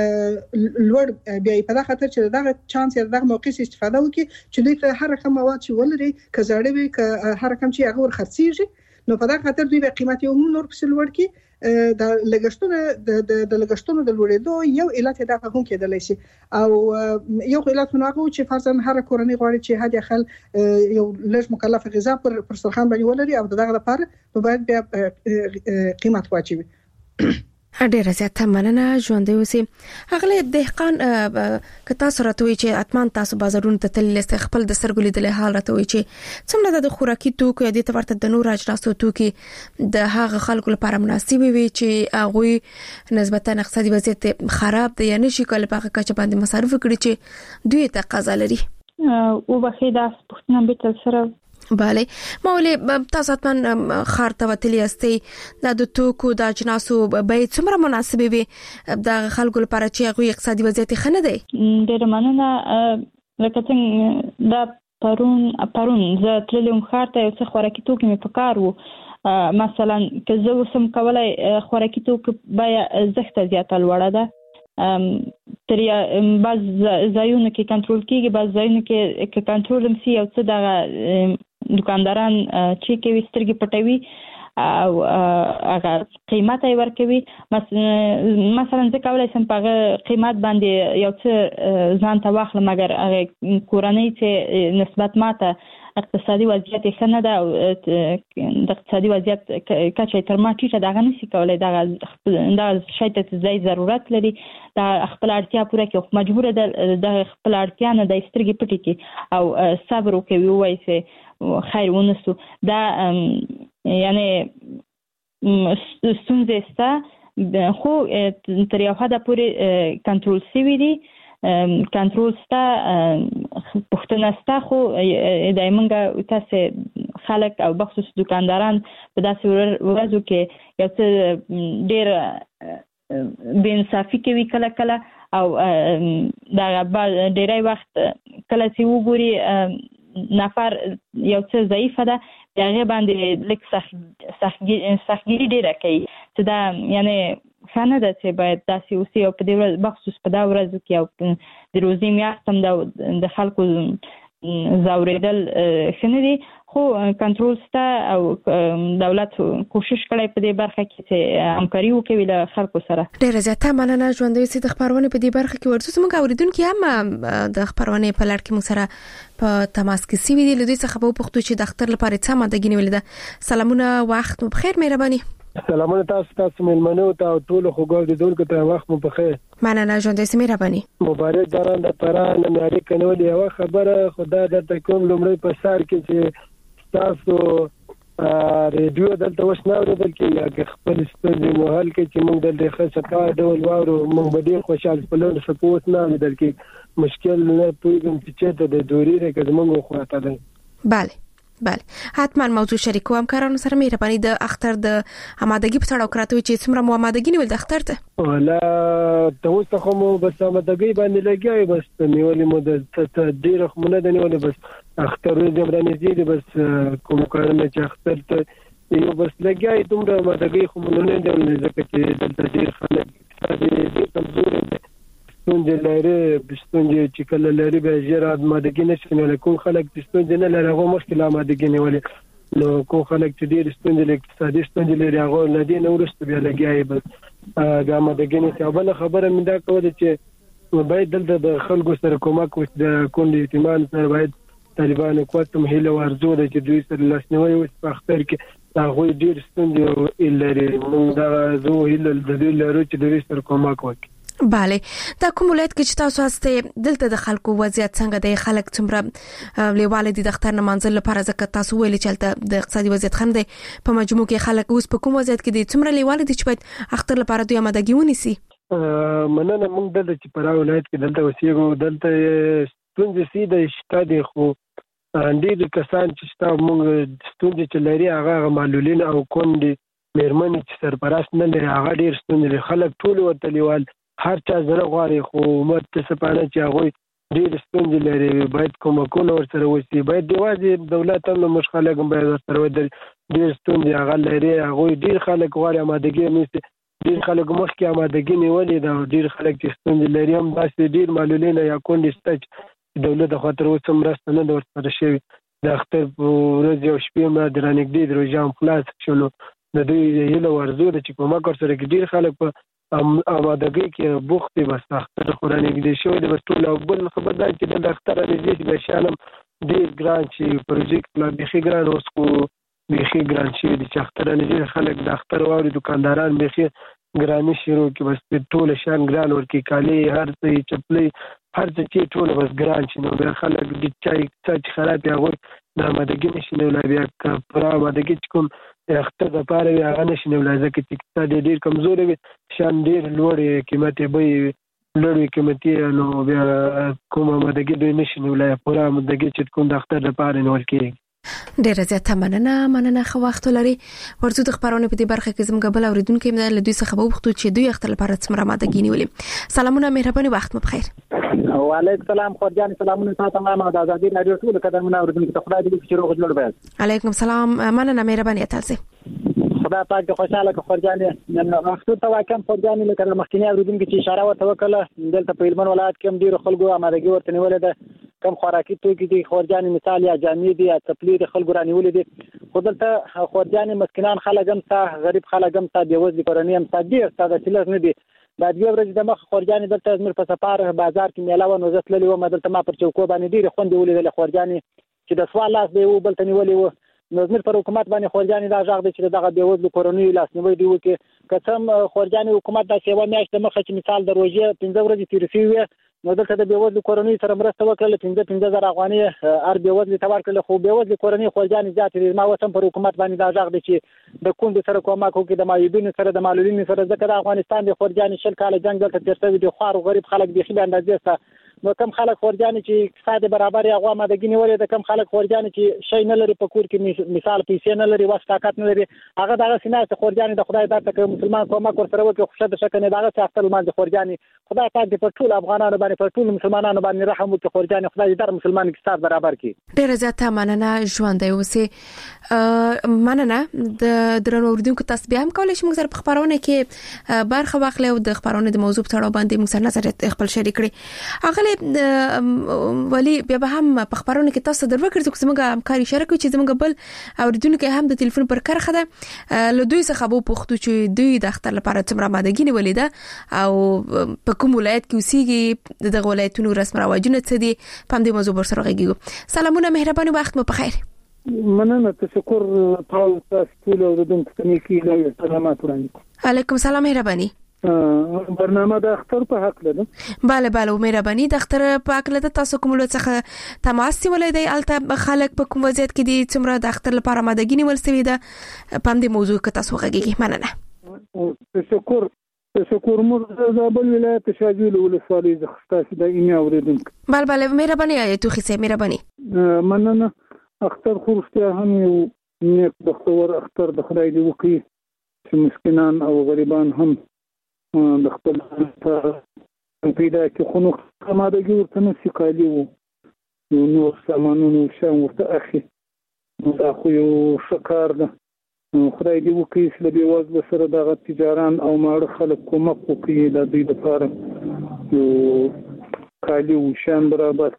S11: لوړ بیا په دغه خاطر چې دغه چانس یا دغه موقع استفاده وکړي چې دوی ته هر رقم مواد چې ولري کزاړه وي ک هر رقم چې هغه ور خرڅيږي نو په دغه خاطر دوی به قیمت یو نور په لوړ کې د لګښتونو د د لګښتونو د لوړېدو یو علت دا هم کېدلی شي او یو علت نوغه چې فرضاً هر کورنۍ غواړي چې هدي خل یو لږ مکلف غذا پر پر سترخان باندې ولري او دغه لپاره نو باید بیا قیمت واچوي
S5: ډیره زیاته مننه ژوندۍ اوسئ هغه دهقان کتا سره توي چې اتمان تاسو بازارونو ته تل لست خپل د سرګولې د حال راته وي چې څومره د خوراکي توکو یا د تورته د نور اجناسو توکي د هغه خلکو لپاره مناسب وي چې هغه نسبتا اقتصادي وضعیت خراب دی یا نشي کول په هغه چې باندې مصارف کړي چې دوی تقاضا لري
S10: او بخیدا پښتنه به تل سره
S5: bale مولې تاسو اتمن خار ته وتلی استي د توکو د اجناسو به څومره مناسبه وي د خلکو لپاره چې هغه اقتصادي وضعیت خنه دی
S10: ډېر مننه لکه څنګه دا پرون پرون زه تللم خار ته یو څه خوراکي توکي مې پکار وو مثلا که زه وسم کولای خوراکي توکو بیا زخته زیاته لوړه ده تر بعض ځایونو کې کنټرول کیږي بعض ځایونو کې کې کنټرول هم سي او څه د دکانداران چې کوي سترګې پټوي او هغه قیمت یې ورکوي مثلا ځکه کولای سم په قیمت باندې یو څه ځان ته واخلم مګر هغه کورنۍ چې نسبت ماته اقتصادي وضعیت ښه نه ده او د اقتصادي وضعیت کچه تر ما ټیټه دغه نشي کولای دغه د شی ته ځای ضرورت لري دا خپل اړتیا پوره کوي خو مجبور ده د خپل اړتیا نه د سترګې پټې کړي او صبر وکوي وایي چې خیر ونسو دا یعنی ستونزې ستا خو تر یو حده پورې کنټرول شوي دي کنټرول ستا پښتنه ستا خو د منګه تاسو خلک او بخصوص دکانداران په داسې ورځو کې یو څه ډېر بې انصافي کوي کله کله او دا ډېری وخت کله چې وګوري نفر یو څه ضعیفه ده هغه باندې لیک سختګیری ډیره کوي چې دا یعنی خانه ده چې باید تاسو اوسئ او په دې بخصوص په دا ورځو کې او د روزي میاشتم د خلکو زاوریدل خنه دي خو کنټرول ستا او دولت کوشش کوي په دې برخه کې چې همکاري وکړي له خلکو سره
S5: ډېر زیاته مننه ژوندۍ سي د خبرونه په دې برخه کې ورته موږ اوریدونکو هم د خبرونه په لړ کې موږ سره په تماس کې سي وی دي لدی څخه په پښتو چې د اختر لپاره څه ماده غنیول ده سلامونه وخت مو بخیر مهرباني
S12: سلامونه تاسو تاسو ملمنو ته ټول خو ګور دي دونکو ته وخت مو بخیر
S5: مننه ژوندۍ سي مهرباني
S12: مبارک داران د پران نړۍ کنول یو خبره خدای درته کوم لمړی په سار کې چې تاسو ریډیو دلته وښ نه اورېدل کې خپل ستونزې مو حل کې چې موږ دلته ښه څه ډول واورو موږ به ډېر خوشحال سپلون سپورت نه اورېدل کې مشکل نه پوهېږم چې چېرته د دوري رکه زموږ خواته ده
S5: بله بله حتما موضوع شریکو همکارانو سره مهرباني د اختر د آمادګي په تړاو کراته چې څومره مو آمادګي نیول د اختر ته
S12: ولا ته اوس خو مو بس آمادګي باندې لګیای بس نیولې مو د ډیر خو نه نیولې بس اختر دې باندې دې بس کوم کارونه چې اختر ته یو بس لګیای دومره آمادګي خو مونږ نه دی ځکه چې دلته ډیر خلک دې کمزوري دي ستونزې لري ستونزې چې کله لري به ژر آمادګي نشي نو کوم خلک چې ستونزې نه لري هغه مخکې آمادګي نیولې نو کوم خلک چې ډېر ستونزې لري اقتصادي ستونزې لري هغه نه دي نو ورسته بیا لګیای بس د آمادګۍ نشي. بل خبره مې دا کوله چې باید دلته د خلکو سره کومک وشي، د کونډې یتیمان سره باید طالبانو کوم هیله ورزو د چې دوی سره لاسنیوي وشي په اختر کې. هغه ډیر ستونزې لري، موږ دا زو هیله د دې لرو چې دوی سره کومک وکړي.
S5: bale دا کوم ولایت کې چې تاسو هسته دلته د خلکو وضعیت څنګه دی؟ خلک څومره لیواله دي د اختر نه منځل لپاره؟ ځکه تاسو ویلي چې د اقتصادي وضعیت خنده په مجموع کې خلک اوس په کوم وضعیت کې دي؟ څومره لیواله دي چې باید اختر لپاره دوی آمادګي ونیسي؟
S12: مننه. موږ دلته چې په راو ولایت کې دلته اوسېږو، دلته ستونزې سي د شته دي، خو ډېر کسان چې شته موږ ستونزې چې لري هغه معلولین او کونډې مېرمنې چې سرپرست نه لري هغه ډېر ستونزې لري. خلک ټول ورته لیوال هر چا زړه غواړي، خو عمر ته سپانه چې هغوی ډېر ستونزې لري. باید کومکونه ورسره وشي، باید یوازې دولت هم موږ خلک هم باید ورسره ودرېږي. ډېر ستونزې هغه لري، هغوی ډېر خلک غواړي آمادګي ونیسي. ډېر خلک مخکې آمادګي نیولې ده، ډېر خلک چې ستونزې لري هم داسې ډېر معلولین یا کونډې شته چې دولت د خاطر اوس هم مرسته نه ده ورسره شوې. د اختر په ورځ یو شپې ما د رانږدې د روژه هم خلاص شولو. د دوی هیله ورزو ده چې کومک ورسره کړي. ډېر خلک په آمادګۍ کې بوخت دي، بس اختر خو رانږدې شوی دی بس ټول. او بل خبر دا چې د اختر رانږدې شي د شیان هم ډېر ګران چې پروژې لا بیخي ګران، اوس خو بیخي ګران شوي دي چې اختر رانږدې خلک د اختر واوري دوکانداران بیخي ګراني شروع کړي، بس ټول شیان ګران ورکړي، کالي هر څه چپلۍ هر څه چې ټول بس ګران شي. نو بیا خلک د چای څه چې خراب وي هغوی د آمادګي نشي نیولی. بیا که پوره آمادګي چې کوم اختر دپاره وي هغه نشي نیولی، ځکه چې اقتصاد یې ډېر کمزوری وي، شیان ډېر لوړې قیمت یې بیې وي، لوړ وي قیمتي. نو بیا کوم آمادګي دوی نشي نیولی، پوره آمادګي چې کوم د اختر دپاره نیول کېږي.
S5: ډیره زیاته مننه مننه خو وخت لري. ورته د خبرونه په دې برخه کې زموږ بل اوریدونکو مې له دوی څخه وغوښتو چې دوی اختر لپاره څومره آمادګي نیولې. سلامونه، مهرباني، وخت مو بخیر.
S13: وعلیکم السلام خورجان، سلامونه تاسو ته. ما د آزادۍ رادیو ټول قدرمنو اوریدونکو ته خدای دې چې روغ جوړ وي.
S5: علیکم السلام، مننه مهرباني تاسو.
S13: خدای پاک دې خوشاله کړي خورجان. نن وخت ته واکم خورجان لکه د مخکینی اوریدونکو چې اشاره ورته وکړه، دلته په هلمند ولایت کې هم ډیر خلکو آمادګي ورته نیولې ده. کم خوراکي توکي دي خورجان، مثال یا جامې دي یا چپلې دي خلکو رانیولې دي. خو دلته خورجان مسکینان خلک هم تا، غریب خلک هم تا، بېوزلي کورنۍ هم تا، ډېر تا د چلر نه دي. دا دوه ورځې د مخ خورجان دلته زموږ په سفار بازار کې میله و، نو زه تللی وم. دلته ما پر چوکو باندې ډېرې خوندې ولیدلې خورجان چې د سوال لاس دی و بل ته نیولې و. نو زموږ پر حکومت باندې خورجان دا غږ دی چې دغه بېوزلو کورنیو لاسنیوی دی وکړي. که څه هم خورجان حکومت داسې یوه میاشت د مخه چې مثال د روژې پنځه ورځې تېرې شوې وې، نو دلته د بېوزلو کورنیو سره مرسته وکړله، پنځه پنځه زره افغانۍ هر بېوزلي ته ورکړله. خو بېوزلې کورنۍ خورجانې زیاتې دي. ما اوس هم پر حکومت باندې دا غږ دی چې د کونډو سره کومک وکړي، د معیوبینو سره، د معلولینو سره، ځکه د افغانستان د خورجانې شل کاله جنګ دلته تېر شوی دی. خوار غریب خلک بیخي بې اندازې شته. نو کم خلک خورجانې چې اقتصاد برابر یې هغه آمادګي نیولې ده، کم خلک خورجانې چې شی نه لري په کور کې، مثال پیسې نه لري، وس طاقت نه لري، هغه دغسې ناست خورجانې د خدای در ته که مسلمان کومک ورسره وکړي خو ښه د ښه کنې دغسې اختر لمانځي خورجانې. خدای پاک دې پر ټولو افغانانو باندې، پر ټولو مسلمانانو باندې رحم وکړي خورجانې. خدای دې در مسلمان اقتصاد برابر کړي.
S5: ډېره زیاته مننه، ژوندی اوسئ. مننه. د درنو اوریدونکو تاسو بیا هم کولی شئ موږ سره په خپرونه کې برخه واخلئ او د خپرونې د موضوع په تړاو باندې موږ سره نظر خپل شریک کړئ. اغلی ولی بیا به هم په خبرونه کې تاسو درو کړئ چې زموږ همکاري شریک چې زموږ بل اوریدونکو هم د ټلیفون پر کرخه ده له دوی څخه وو پوښتنه چې دوی د اختر لپاره څومره آمادګي نیولې ده او په کوم ولایت کې اوسېږي، دغه ولایتونو رسم رواجونه څه دي، په دې موضوع سره غږیږو. سلامونه، مهرباني، وخت مو په خیر.
S12: مننه، تشکر. تاسو ټول اوریدونکو ته نیکی سلامات وړاندې.
S5: علیکم السلام، مهرباني.
S12: برنامه د اختر په حق لري.
S5: bale bale مهرباني. د اختر په حق لري تاسو کوم څخه تماس ولې دی الته خلک په کوم وضعیت کې دي څومره د اختر لپاره آمادګي نیول سوي ده په دې موضوع کې تاسو غږیږئ. مننه.
S12: تشکر. تشکر. موږ د بل ولایت شاجویل ولسوالۍ څخه د ایمه اوریدونکو.
S5: bale bale مهرباني تو خسه مهرباني.
S12: مننه. اختر خورشته هم یو نیک بختور اختر د خدای دی وکي چې مسکینان او غریبان هم د خپل پیدا کې خونو آمادګي ورته نشي کالي وو نو نور سامانونو شان ورته اخی نو دا خو یو شکار ده. خدای دې وکړي چې د بېوزلو سره دغه تجاران او ماړه خلک کومک وکړي د دوی لپاره یو کالي او شان برابر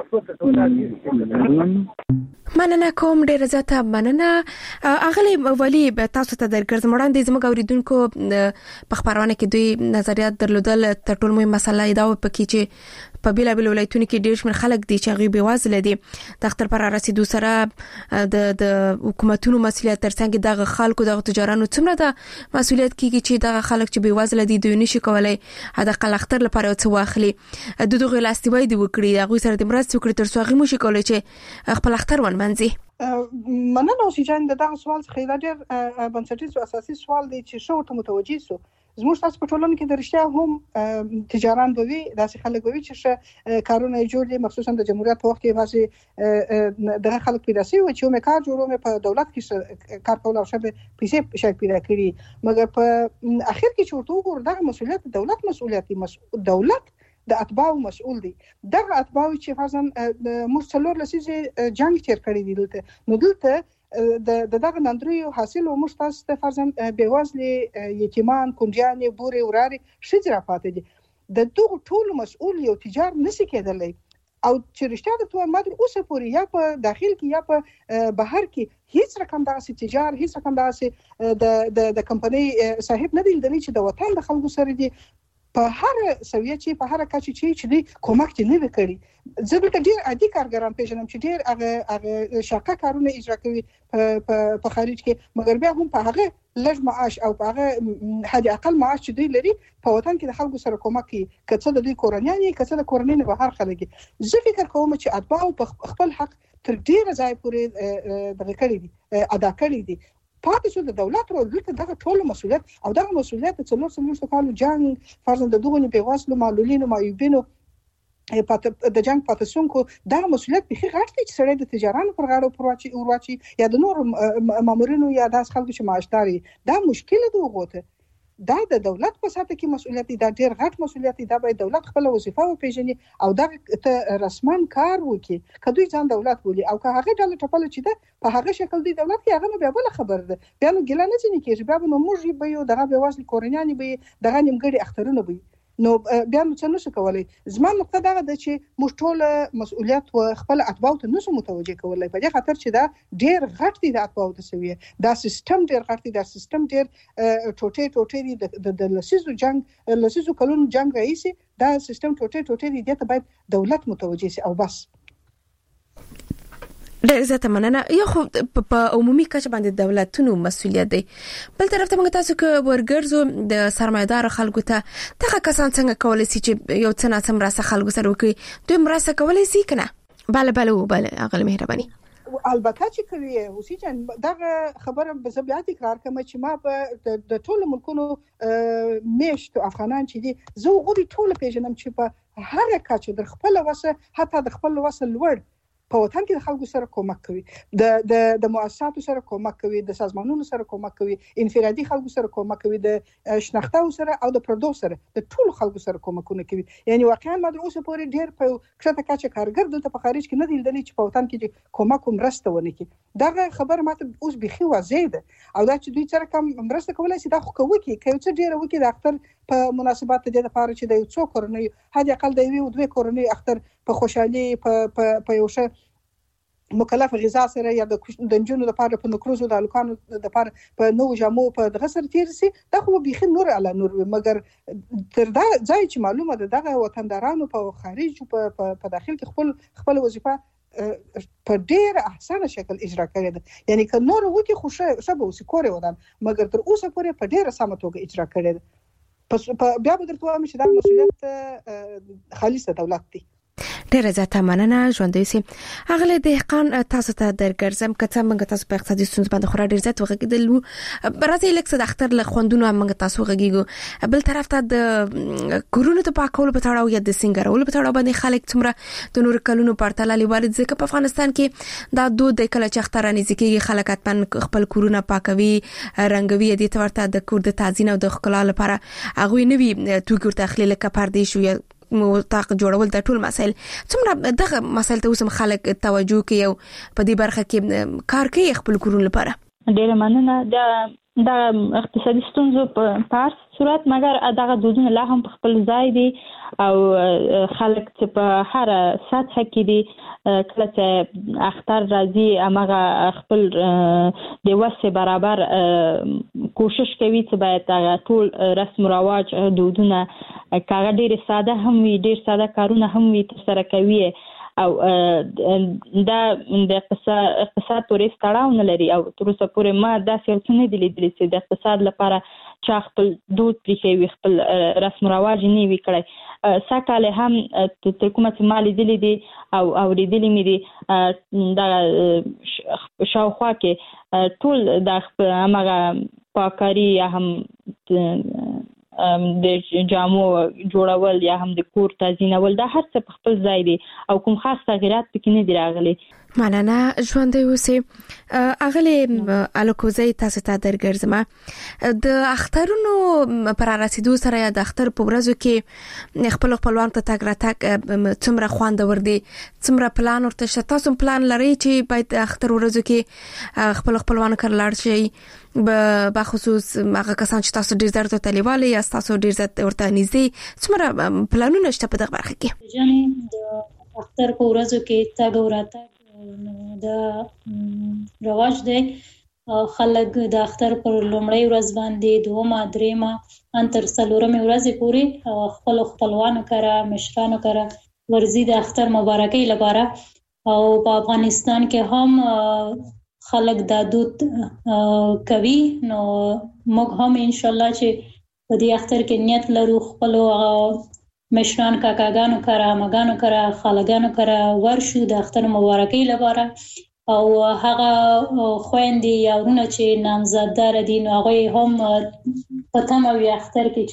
S5: مننه کوم ډیر زیاته مننه اغلی ولی تاسو ته درګرځم وړاندې زموږ اوریدونکو په خبرونه کې دوی نظریات درلودل تر ټولو مهمه مسله دا و پکې چې په بیلا بیل ولایتونو کې ډیر شمېر خلک دي چې غي بيوازله دي د اختر پر رسیدو سره د د حکومتونو مسولیت ترڅنګ دغه خلکو دغه تجارانو څومره د مسولیت کیږي چې دغه خلک چې بيوازله دي دوی نشي کولای د اختر لپاره څه واخلي د دغه لاستیوي دی وکړي هغه سره د مرستې وکړي تر څو هغه مو شي کولای چې خپل اختر ونمنځي.
S11: مننه اوسې جان دغه سوال څخه ډېر بنسټیز او اساسي سوال دی چې شو ته متوجي سو زموږ تاسو په ټولنه کې د رښتیا هم تجاران بوي داسې خلک بوي چې کارونه جوړ دي مخصوصا د جمهوریت په وخت کې واسي دغه خلک پیدا شي چې مې کار جوړوم په دولت کې کار کول او شبه پیسې شای پیدا کړی مګر په اخر کې چې ورته وګور دغه مسولیت دولت مسولیت مسؤل دولت د اتباعو مسؤل دي دغه اتباعو چې فرضاً موږ څلور لسیزه جنگ تیر کړی دی دلته نو دلته د دغه نندریو حاصل او موږ تاسو ته فرضاً بیوازلي یتیمان کونجانې بوري وراري شجره پاتې دي د دغه ټول مسؤل یو تجار نشي کېدلی او چې رښتیا د توه مادر اوسه پورې یا په داخل کې یا په بهر کې هیڅ رقم داسې تجار هیڅ رقم داسې د د کمپنۍ صاحب نه دی چې د وطن د خلکو سره دی په هر سویه چې په هر کچ چې چې دی کومک نه وکړي زه به ډیر عادي کارګران پیژنم چې ډیر هغه هغه شاکه کارونه اجرا کوي په خارج کې مګر بیا هم په هغه لږ معاش او په هغه حد اقل معاش چې دی لري په وطن کې د خلکو سره کومک کوي کڅه د دوی کورنۍ کڅه د کورنۍ نه بهر خلک زه فکر کوم چې اتباع په خپل حق تر ډیر ځای پورې دغه کړی دي ادا کړی دي پاتې شو د دولت رول دلته دغه ټول مسولیت او دغه مسولیت د څلور څلور کالو جنگ فرضاً د دغه بیواسلو معلولینو مایوبینو د جنگ پاتې شونکو دغه مسولیت به غټ دي چې سړی د تجارانو پر غاړه پرواچي ورواچي یا د نور مامورینو یا د خلکو چې معاشداري دا مشکل دی وګوره دا د دولت په ساته کې مسؤلیت دی دا ډیر غټ مسؤلیت دی دا به دولت خپل وظیفه وپیژني او دا رسمان کار وکړي کله ځان دولت بولی او که هغه ډول ټپل چې دا په هغه شکل دی دولت کې هغه به بل خبر ده بیا نو ګل نه ځنی کېږي بیا نو موږ به یو دغه به واسل کورنیانی به دغه نیمګړي اخترونه به نو بیا نو څه نشو کولای زما نقطه دا ده چې موږ ټول مسؤلیت او خپل اتباع ته نشو متوجه کولای په دې خاطر چې دا ډیر غټ دي د اتباع ته سویه دا سیستم ډیر غټ دي دا سیستم ډیر ټوټه ټوټه دي د لسیزو جنگ لسیزو کلونو جنگ رئیسي دا سیستم ټوټه ټوټه دي دته باید دولت متوجه شي او بس
S5: ډېر زیاته مننه یو خو په عمومي کچه باندې دولتونو مسولیت دی بل طرف ته موږ تاسو کې ورګرځو د سرمایدار خلکو ته دغه کسان څنګه کولای شي چې یو څه ناسم راسه خلکو سره وکړي دوی مرسته کولای شي کنه bale bale و bale اغلی مهرباني
S11: البته چې کوي اوسې جن دغه خبره به زه بیا تکرار کوم چې ما په د ټولو ملکونو میشت افغانان چې دي زه غوډي ټول پیژنم چې په هر کچه د خپل وسه حتی د خپل وسه لوړ په وطن کې د خلکو سره کومک کوي د د د مؤسساتو سره کومک کوي د سازمانونو سره کومک کوي انفرادي خلکو سره کومک کوي د شناختو سره او د پردو سره د ټولو خلکو سره کومکونه کوي یعنی واقعا ما د اوسه پورې ډیر په کښته کچه کارګر دلته په خارج کې نه دی لیدلی چې په وطن کې کومک مرسته ونه کوي دغه خبر ماته اوس بيخي واضح ده او دا چې دوی سره کوم مرسته کولای شي دا خو کوي کې څه ډیر وکي د اختر په مناسبات د لپاره چې د یو څو کورنۍ هدي اقل د یو دوه کورنۍ اختر په خوشحالي په په یو شه مکلف غذا سره یا د دنجونو لپاره په نکروزو د الکانو لپاره په نو جامو په دغه سره تیرسي دا خو بيخي نور علی نور مګر تر دا ځای چې معلومه ده دغه وطندارانو په خارج په په داخل کې خپل خپل وظیفه په ډیر احسن شکل اجرا کړی ده یعنی که نور وکی خوشا شبو سکوري ودان مګر تر اوسه پورې په ډیر سم توګه اجرا کړی ده پس بیا به درته وایم چې دا مسؤلیت خالص دولت دی
S5: ډېر زیاته مننه ژوندې سي اغله دهقان تاسو ته درګرځم کته موږ تاسو په اقتصادي ستونزې باندې خورا ډېر زیات وغږیدل برازي لکه د اختر له خوندونو موږ تاسو وغږیږو بل طرف ته د کورونو ته پاکول په تړاو یا د سنگرولو په تړاو باندې خلک څومره د نور کلونو پرتله لیوالد ځکه په افغانستان کې دا دود د کله چې اختر نزدیکي خلک اتمن خپل کورونه پاکوي رنگوي د تورته د کور د تازین او د ښکلا لپاره هغه نوي توګور تخلیل کپاردې شو یا متاق جوړول د ټول مسائل څومره دغه مسائل ته اوسم خلک توجه کوي او په دې برخه کې کار کوي خپل کورونه لپاره
S10: ډېر مننه دا د اقتصادي ستونزو په پاس صورت مګر دغه دودونه لا هم په خپل ځای دي او خلک چې په هر سطح کې دي کله چې اختر راځي هغه خپل د وسه برابر کوشش کوي چې باید هغه ټول رسم او رواج دودونه کاغه ډیر ساده هم وي ډیر ساده کارونه هم وي ترسره کوي او دا د اقتصاد پورې تړاو نه لري او تر اوسه پورې ما داسې څه نه دي لیدلي چې د اقتصاد لپاره چا خپل دود پرېښی وي خپل رسم رواج نه وي کړی سږکال هم تر کومه چې ما لیدلي دي او اورېدلي مې دي دغه شاوخوا کې ټول د همغه پاککاري یا هم د جامو جوړول یا هم د کور تزیینول دا هر څه په خپل ځای دي او کوم خاص تغیرات پکې نه دي راغلي.
S5: مننه ژوندۍ اوسې. اغلی الکوزی تاسو ته درګرځم د اخترونو پر رسیدو سره یا د اختر په ورځو کې خپل خپلوان ته تګ راتګ څومره خوندور دي څومره پلان ورته شته تاسو پلان لرئ چې باید اختر ورځو کې خپل خپلوان کر لاړ شي به خصوص هغه کسان چې تاسو ډیر زړه ته لیواله یا تاسو ډیر زړه ورته نږدې څومره پلانونه شته په دغه برخه کې؟
S9: جنې د اختر په ورځو کې تګ ورته د رواج دی خلک د اختر پر لومړی ورځ باندې دومره درېمه ان تر څلورمې ورځې پورې خپل خپلوانو کره مشرانو کره ورزي د اختر مبارکۍ لپاره او په افغانستان کې هم خلک دا دود کوي نو موږ هم ان شاء الله چې په دې اختر کې نیت لرو خپل مشران کاکاګانو کره مګانو کره خالګانو کره ورشو د اختر مبارکۍ لپاره او هغه خويندې یا ورونه چې نامزاددار دي نو هغه هم په تمه وي اختر کې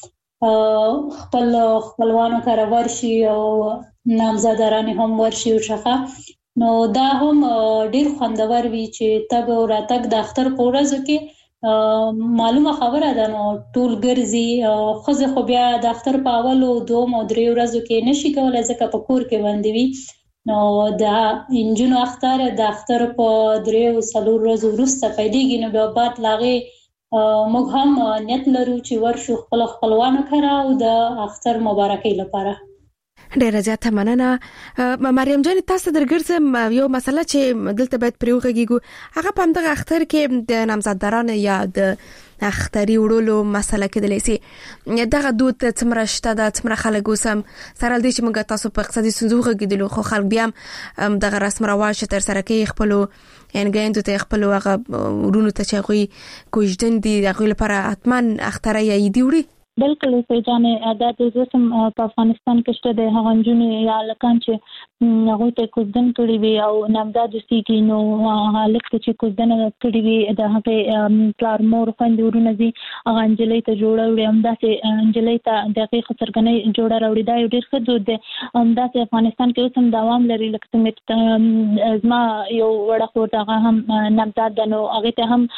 S9: چې خپل خپلوانو کره ورشي او نامزاداران هم ورشي او شخه نو دا هم ډیر خوندور وي چې تګ او راتګ د اختر په ورځو کې معلومه خبره ده نو ټول ګرځي خزه خو بیا د اختر په اول او دوم او درې ورځو کې نشي کولای ځکه په کور کې باندې وي نو د انجنونو اختر د اختر په درې او څلور ورځې وروسته پیلېږي نو بیا بعد لاغې موږ هم نیت لرو چې ورشو خپل خپلوانو کره او د اختر مبارکۍ لپاره.
S5: ډیره زیاته مننه مریم جان. تاسو درګرځم یو مسله چې دلته باید پریوغږیږو هغه په دغه اختر کې د نامزاددارانو یا د اختري وړلو مسله کېدلی سي دغه دود څومره شته د څومره خلک اوسم سره دې چې موږ تاسو په اقتصادي ستونزو غږیدلو خو خلک بیا هم دغه رسم رواج تر سره کوي خپل انګاندو ته خپل هغه ورونو ته چې غوي کوژدن دي هغه لپاره اتمن اختر یا ایدي وړي.
S10: بالکل سې جانې دا د زسم په افغانستان کې شته د هغنجونو یا لکان چې هغه ته کوزدن کړی وي او نامزاد سيږي نو حالت چې کوزدن کړی وي د هغه پلار مور خويند ورونه دي هغه انجلۍ ته جوړه وړي هم داسې انجلۍ ته دغه خسرګنۍ جوړه راوړي دا یو ډېر ښه دود دی هم داسې افغانستان کې اوس هم دوام لري لکه څنګه زما یو وړه خور هغه هم نامزاد ده نو هغه ته هم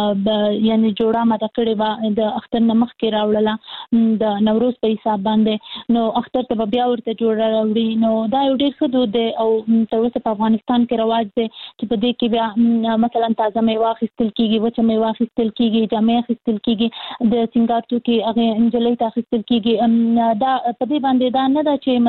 S10: یعنی جوړه ماته کړی و د اختر نمخ کې راوړله د نوروز په حساب باندې نو اختر ته بیا ورته جوړ راوړي نو دا یو ډېر ښه دود دی او تر اوسه په افغانستان کې رواج دی چې په دې کې بیا مثلا تازه میوه اخیستل کیږي وچه میوه اخیستل کیږي جامې اخیستل کیږي د سنگار توکي هغه انجلۍ ته اخیستل کیږي دا په دې باندې دا نه ده چې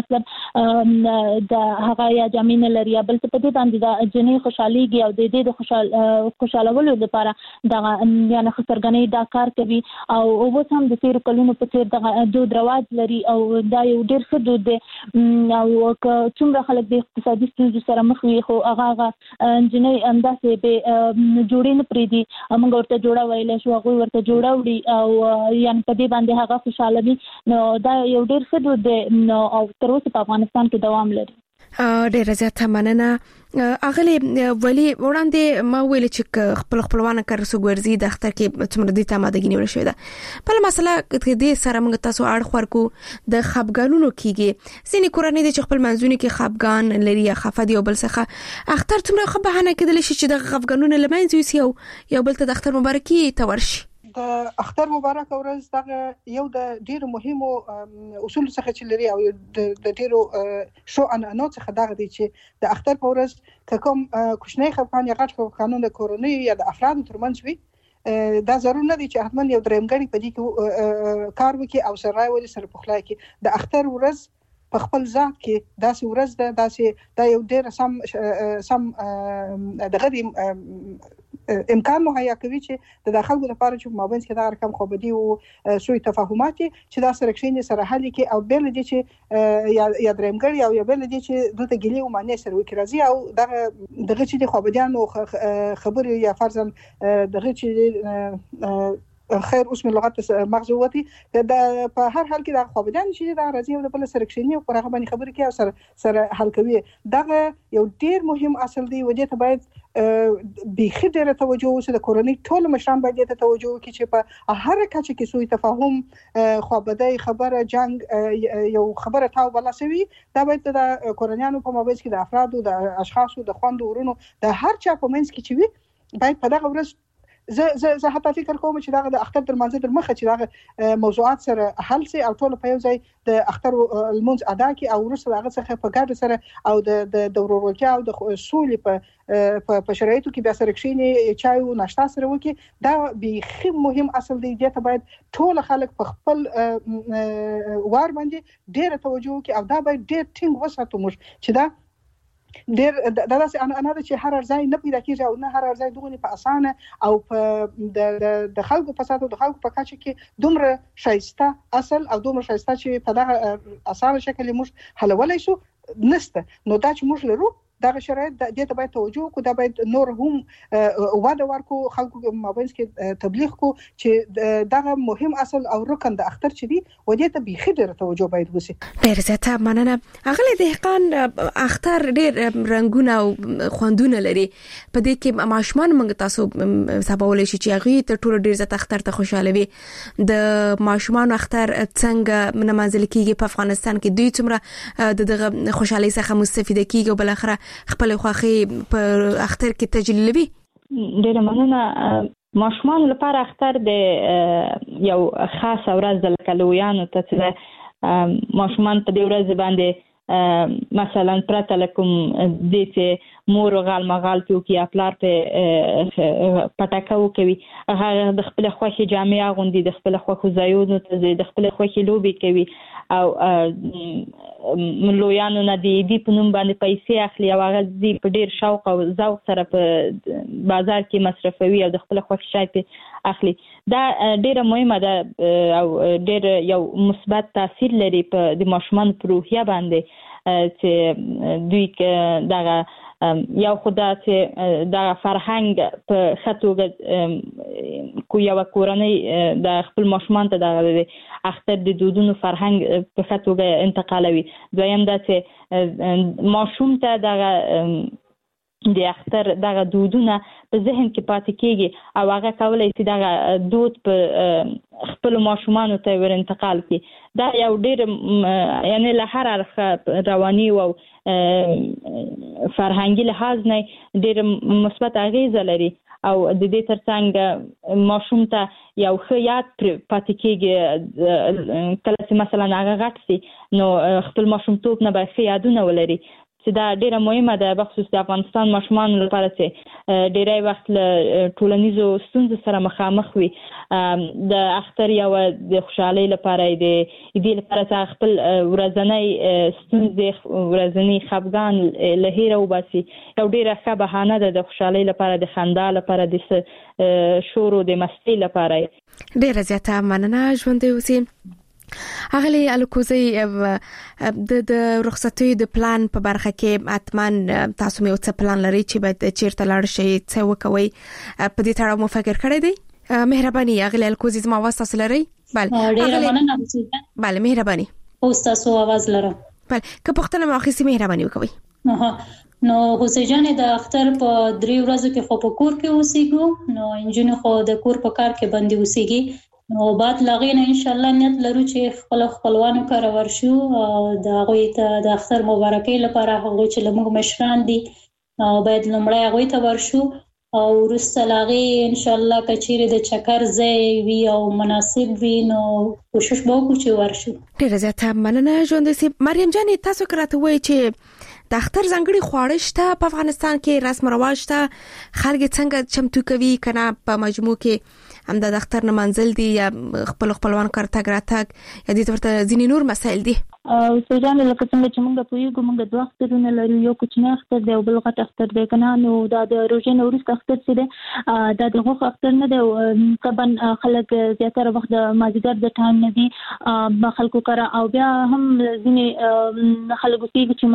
S10: مطلب د هغه یا جامې نه لري بل په دې باندې دا جنې خوشحاليږي او د دې د خوشحال خوشالولو لپاره دا یعنی خسرګنۍ دا کار کوي او اوس هم د تیر کلونو په څیر د دود رواج لري او دا یو ډېر ښه دود دی او څومره خلک د اقتصادي ستونزو سره مخ وي خو هغه انجنۍ همداسې به جوړې نه پرېږدي موږ ورته جوړه ویلی شو هغوی ورته جوړه وړي او یعنې په دې باندې هغه خوشحاله وي نو دا یو ډېر ښه دود دی نو او تر اوسه په افغانستان کې دوام لري.
S5: ډیره زیاته مننه. اغلی ولی وړاندې ما ویل چې خپل خپلوان کار سو ګرځي د اختر کې څومره دي تمادګی نیول شوی ده بل مسله دې سره موږ تاسو اړ خور کو د خپګانونو کیږي ځینې کورنۍ د خپل منځونو کې خپګان لري یا خفدي او بل څه اختر څومره خبهانه کېدل شي چې د خپګانونو لمنځ یو یو بل ته د اختر مبارکي ته ورشي.
S11: د اختر مبارک ورځ دغه یو د ډیرو مهمو اصول څخه چې لري او د ډیرو شو انانو څخه دغه دي چې د اختر په ورځ کوم کوچنی خپګان یا غټ خپګانونه د کورنۍ یا د افرادو ترمنځ وي دا ضرور نه دي چې حتما یو درېمګړی په دې کې کار وکړي او سره ولې سره پخلای کې د اختر ورځ په خپل ځان کې داسې ورځ ده داسې دا یو ډېر سم سم دغه امکان مهیا کوي چې د داخلو لپاره چې مابین کې دا رقم خو بدی او سوء تفاهمات چې دا سره کښینې سره حل کې او بل دي چې یا درېمګړی او یا بل دي چې دته ګلی او معنی سره وکړي راځي او دغه دغه چې د خو بدیانو خبرې یا فرضاً دغه چې خیر اوس من لغت مغز وتی د په هر حال کې د خوابدان شي د راځي او د بل سره کښینی او هغه باندې خبرې کوي او سره سره حل کوي دغه یو ډیر مهم اصل دی ودې ته باید بيخي ډیره توجه وشي د کورنۍ ټول مشران باید ته توجه وکړي چې په هر کچه کې سوء تفاهم خوابدای خبره جنگ یو خبره تاو بلا سوي دا باید د کورنیانو په مابین کې د افرادو د اشخاصو د خوندو ورونو د هر چا په منځ کې چې وي باید په دغه ورځ زه زه زه حتی فکر کوم چې دا د اختر در منځ در مخه چې دا موضوعات سره حل سي او ټول په یو ځای د اختر المنځ ادا کی او وروسته هغه څخه په ګډه سره او د د ورورولتیا او د اصول په په شرایطو کې بیا سره کښینی چای او ناشتا سره وکي دا بيخي مهم اصل دی چې باید ټول خلک په خپل وار باندې ډیره توجه وکي او دا باید ډیر ټینګ وساتو موږ چې دا ډیر دا داسې انا د چې هر ارزای نه پیدا کیږي او نه هر ارزای دغه په اسانه او په د د خلکو په ساتو د خلکو په کچه کې دومره شایسته اصل او دومره شایسته چې په دغه اسانه شکل موږ حلولای شو نسته نو دا چې موږ لرو دا شرایط د دې ته باید توجه وکړو دا باید نور هم واده ورکو خلکو مابین کې تبلیغ کو چې دغه مهم اصل او رکن د اختر چې دی و دې ته بيخي ډېر توجه باید وشي
S5: ډېر زیاته مننه اغلی دهقان اختر ډېر رنگونه او خوندونه لري په دې کې ماشومان موږ تاسو سباول شي چې هغه ته ټول ډېر زیات اختر ته خوشاله وي د ماشومان اختر څنګه منځل کیږي په افغانستان کې دوی څومره دغه خوشحالي څخه مستفیده کیږي بل اخره خپل خوخي په اختر کې تجربه
S10: ډېر مننه ماشومان لپاره اختر د یو خاص ورځ د کلویانو ته چې ماشومان په دې ورځ باندې مثلا پرته لکم د چې مور غال مغال پیو کې خپلار په پټاکاو کوي هغه د خپل خوخي جامع غوندي د خپل خوخو زایونو ته د خپل خوخي لوبي کوي او ملویانو نه دی دی په نوم باندې پیسې اخلي او هغه دی په ډیر شوق او ذوق سره په بازار کې مصرفوي او د خپل خوښ شای په اخلي دا ډیره مهمه ده او ډیر یو مثبت تاثیر لري په د ماشومان په روحیه باندې چې دوی دغه یو خدای چې د فرهنګ په خطوګه کو یو کورنۍ د خپل ماشومان ته د اختر د دودونو فرهنګ په خطوګه انتقالوي دویم دا چې ماشوم ته د د اختر دغه دودونه په ذهن کې پاتې کیږي او هغه کولای شي دغه دود په خپل ماشومان ته ور انتقال کړي دا یو ډیر یعنی له هر اړخ رواني او فرهنګي لحاظ نه ډیر مثبت اغیزه لري او د دې ترڅنګ ماشوم ته یو ښه یاد پاتې کیږي کله چې مثلا هغه غټ سي نو خپل ماشومتوب نه به ښه یادونه ولري چې دا ډیره مهمه ده بخصوص د افغانستان ماشومان لپاره چې ډیری وخت له ټولنیزو ستونزو سره مخامخ وي د اختر یو د خوشحالۍ لپاره د دې لپاره چې خپل ورځنی ستونزې ورځنی خفګان له هیره وباسي یو ډیره ښه بهانه ده د خوشحالۍ لپاره د خندا لپاره د شور او د مستی لپاره
S5: ډیره زیاته مننه ژوند اوسئ اغلی الکوزي د د رخصتي د پلان په برخه کې اتمن تاسو مې څه پلان لري چې باید چیرته لاړ شئ څه وکوي په دې تړاو مو فکر کړی دی مهرباني اغلی الکوزي زما आवाज تاسو لري بله بله مهرباني
S9: او تاسو आवाज لرم
S5: بله که پختنه ماخصي مهرباني وکوي
S9: نو حسین جان د اختر په درې ورځو کې خو په کور کې اوسېګو نو انجن خو د کور په کار کې باندې اوسېږي نو بعد لغې نه ان شاء الله نیت لرو چې خپل خپلوانو کار ورشو د هغه ته د اختر مبارکۍ لپاره هغه چې لمغ مشران دي باید لمړی هغه ته ورشو او وروسته له هغې انشاءالله که چیرې د چکر ځای وي او مناسب وي نو کوشش به وکړو چې ورشو.
S5: ډېره زیاته مننه ژوندۍ صاحب. مریم جانې تاسو که راته ووایئ چې د اختر ځانګړي خواړه شته په افغانستان کې، رسم رواج شته، خلک څنګه چمتو کوي که نه په مجموع کې همدا د اختر نمانځل دي یا خپل خپلوان کار تګ راتګ یا دې ته ورته ځینې نور مسایل دي؟
S10: سوجانې لکه څنګه چې موږ پوهېږو موږ دوه اخترونه لرو، یو کوچنی اختر دی او بل غټ اختر دی که نه. نو دا د روژې نه وروسته اختر چې دی دا د غوښې اختر نه دی. طبعا خلک زیاتره وخت د مازدیګر د ټایم نه دي خلکو کره، او بیا هم ځینې خلک اوسېږي چې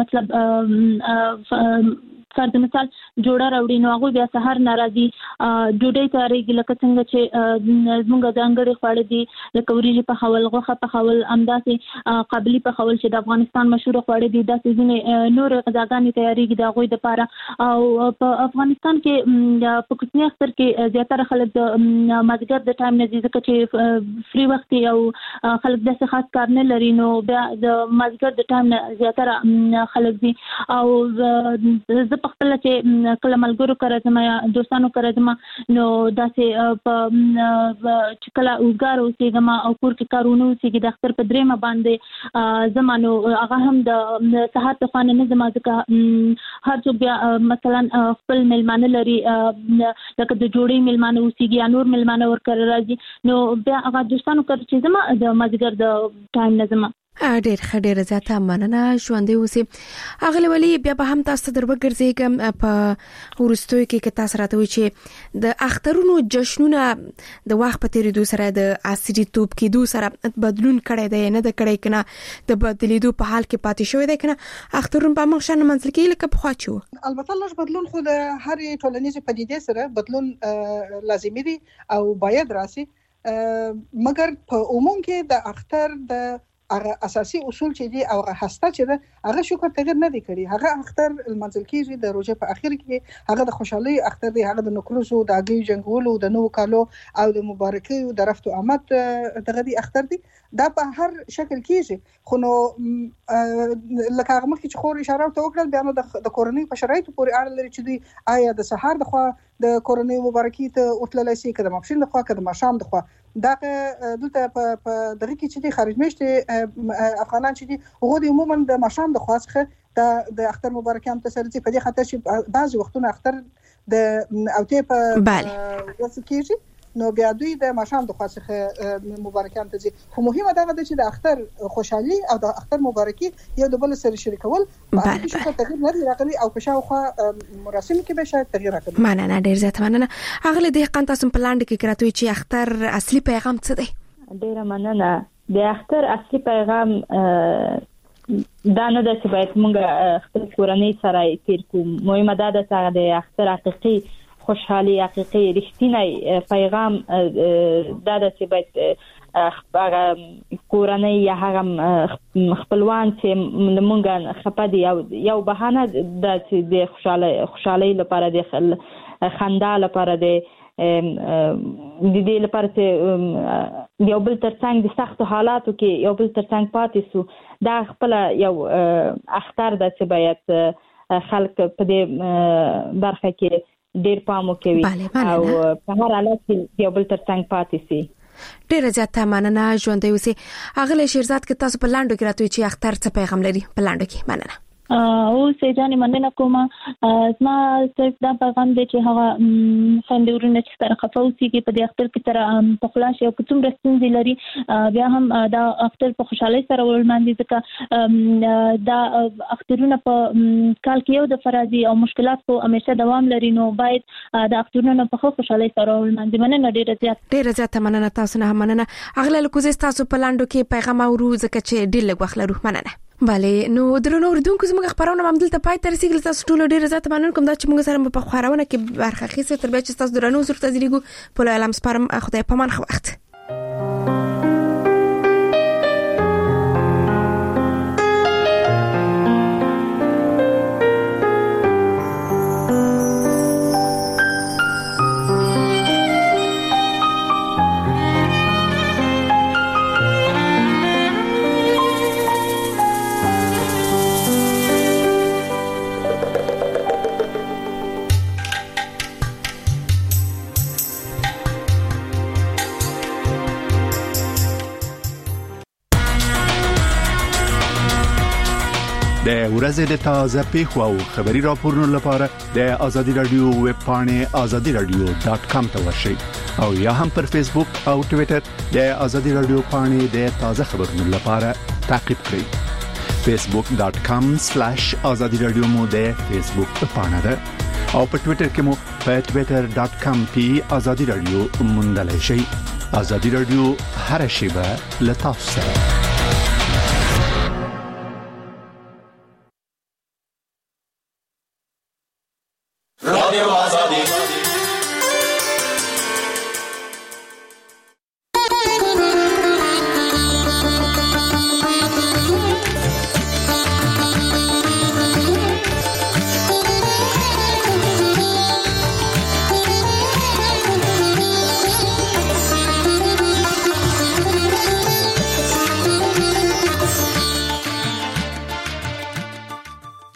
S10: مطلب فرض مثال جوړه راوړي نو هغوی بیا سهار نه راځي ډوډۍ تیارېږي، لکه څنګه چې زموږ ځانګړي خواړه دي لکه وریجې پخول، غوښه پخول، همداسې قابلي پخول چې د افغانستان مشهوره خواړه دي، داسې ځینې نورې غذاګانې تیارېږي د هغوی دپاره. او په افغانستان کې په کوچني اختر کې زیاتره خلک د مازدیګر د ټایم نه ځي ځکه چې فری وخت او خلک داسې خاص کار نه لري، نو بیا د مازدیګر د ټایم نه زیاتره خلک ځي. او زه خپل چې کله ملګرو کړه زما یا دوستانو کړه زما نو داسې په چې کله اوږار اوسېږم او کور کې کارونه اوسېږي د اختر په درېمه باندې زما نو هغه هم د سهار د خوانه نه زما ځکه هر څوک بیا مثلا خپل مېلمانه لري لکه د جوړې مېلمانه اوسېږي یا نور مېلمانه ورکره راځي نو بیا هغه دوستانو کړه چې زما د مازدیګر د ټایم نه زما
S5: ډېر ښه ډېره زیاته مننه ژوندۍ اوسې. اغلې ولي بیا به هم تاسو ته در وګرځېږم په وروستیو کې که تاسو راته وایئ چې د اخترونو جشنونه د وخت په تېرېدو سره د عصري توب کېدو سره بدلون کړی دی نه ده کړی که نه د بدلېدو په حال کې پاتې شوی دی که نه اخترونه په همغه شان نمانځل کېږي لکه پخوا چې و؟
S11: البته لږ بدلون خو د هرې ټولنیزې پدیدې سره بدلون لازمي دی او باید راسي، مګر په عموم کې د اختر د هغه اساسي اصول چې دي او هغه هسته چې ده هغه شکر تغیر نه دی کړی. هغه اختر المنزل کېږي د روزه په اخر کې، هغه د خوشحالي اختر دی، هغه د نکروزو د اګي جنگولو د نو کالو او د مبارکي او د رفت او آمد دغه دی اختر دی. دا په هر شکل کېږي، خو نو لکه هغه مخکې چې خور اشاره ته وکړل بیا نو د کورنۍ په شرایطو پورې اړه لري چې دوی آیا د سهار د خوا د کورنۍ مبارکي ته وتللی شي که د ماپښین د خوا که د ماښام د خوا. دغه دلته په دغه کې چې د خارج میشتې افغانان چې دي هغوی د عموما د ماښام د خوا څخه د اختر مبارکیان ته سره ځي په دې خاطر چې بعضې وختونه اختر د اوتې په ورځ کېږي نو بیا دوی د ماښام د خوا څخه مبارکیان ته ځي. خو مهمه دغه ده چې د اختر خوشحالي او د اختر مبارکي یو د بل سره شریکول په هغې شکل تغیر نه دی راغلی او په شاوخوا مراسمو کې به شاید تغیر راغلی.
S5: مننه ډېر زیاته مننه. اغلې دهقان تاسو په لاندې کې راته وایئ چې اختر اصلي پیغام څه دی؟
S10: ډېره مننه. د اختر اصلي پیغام دا نه ده چې باید موږ خپل کورنۍ سره تیر کړو، مهمه دا ده چې د اختر حقیقي خوشحالي حقیقي رښتینی پیغام دا ده چې باید هغه کورنۍ یا هغه خپلوان چې موږ خپه دي یو بهانه ده چې د خوشحالۍ خوشحالۍ لپاره د خندا لپاره د د دې لپاره چې یو بل ترڅنګ د سختو حالاتو کې یو بل ترڅنګ پاتې سو دا خپل یو اختر ده چې باید خلک په دې برخه کې ډیر پام وکوي او په هر حالت کې یو بل ترڅنګ پاتې سي.
S5: ډیره زیاته مننه ژوندۍ اوسې. اغلې شیرزاد کې تاسو په لاندو کې راته چې اختر څه پیغام لري په لاندو کې؟ مننه.
S10: او سېجانې مننه کوم. زما صرف دا پیغام دی چې هغه خویندورونه چې سره خفه اوسېږي په دې اختر کې سره په خلاص او که څومره ستونزې لري بیا هم دا اختر په خوشحالۍ سره ولمانځي ځکه دا اخترونه په کال کې یو دفعه راځي او مشکلات خو همیشه دوام لري نو باید دا اخترونه په خوشحالۍ سره ولمانځي. مننه ډېره زیاته
S5: ډېره زیاته مننه. تاسو نه مننه. اغله لکوزې تاسو په لاندو کې پیغام اورو ځکه چې ډېر لږ وخت لرو. مننه. بله نو درنو اوریدونکو زموږ خبرونه هم دلته پای ته رسیدل. تاسو ټول ډیر زیات مننه کوم دا چې موږ سره په خبرونه کې برخه اخیسته. تر بیا چې تاسو درنو زړه ته ځلیږو په لالم سپارم. خدای په امان. خو وخت
S2: ورځې د تازه پیښو او خبري راپورونو لپاره د ازادي رادیو ویب پاڼې ازادي رادیو ډاٹ کام ته ورشئ او یا هم پر فیسبوک او ټوئیټر د ازادي رادیو پاڼې د تازه خبرونو لپاره تعقیب کړئ فیسبوک ډاٹ کام سلیش ازادي رادیو مو د فیسبوک پاڼه ده او په ټوئیټر کې مو په ټوئیټر ډاٹ کام پی ازادي رادیو موندلای شئ ازادي رادیو هر شیبه لتاسو سره
S14: رادیو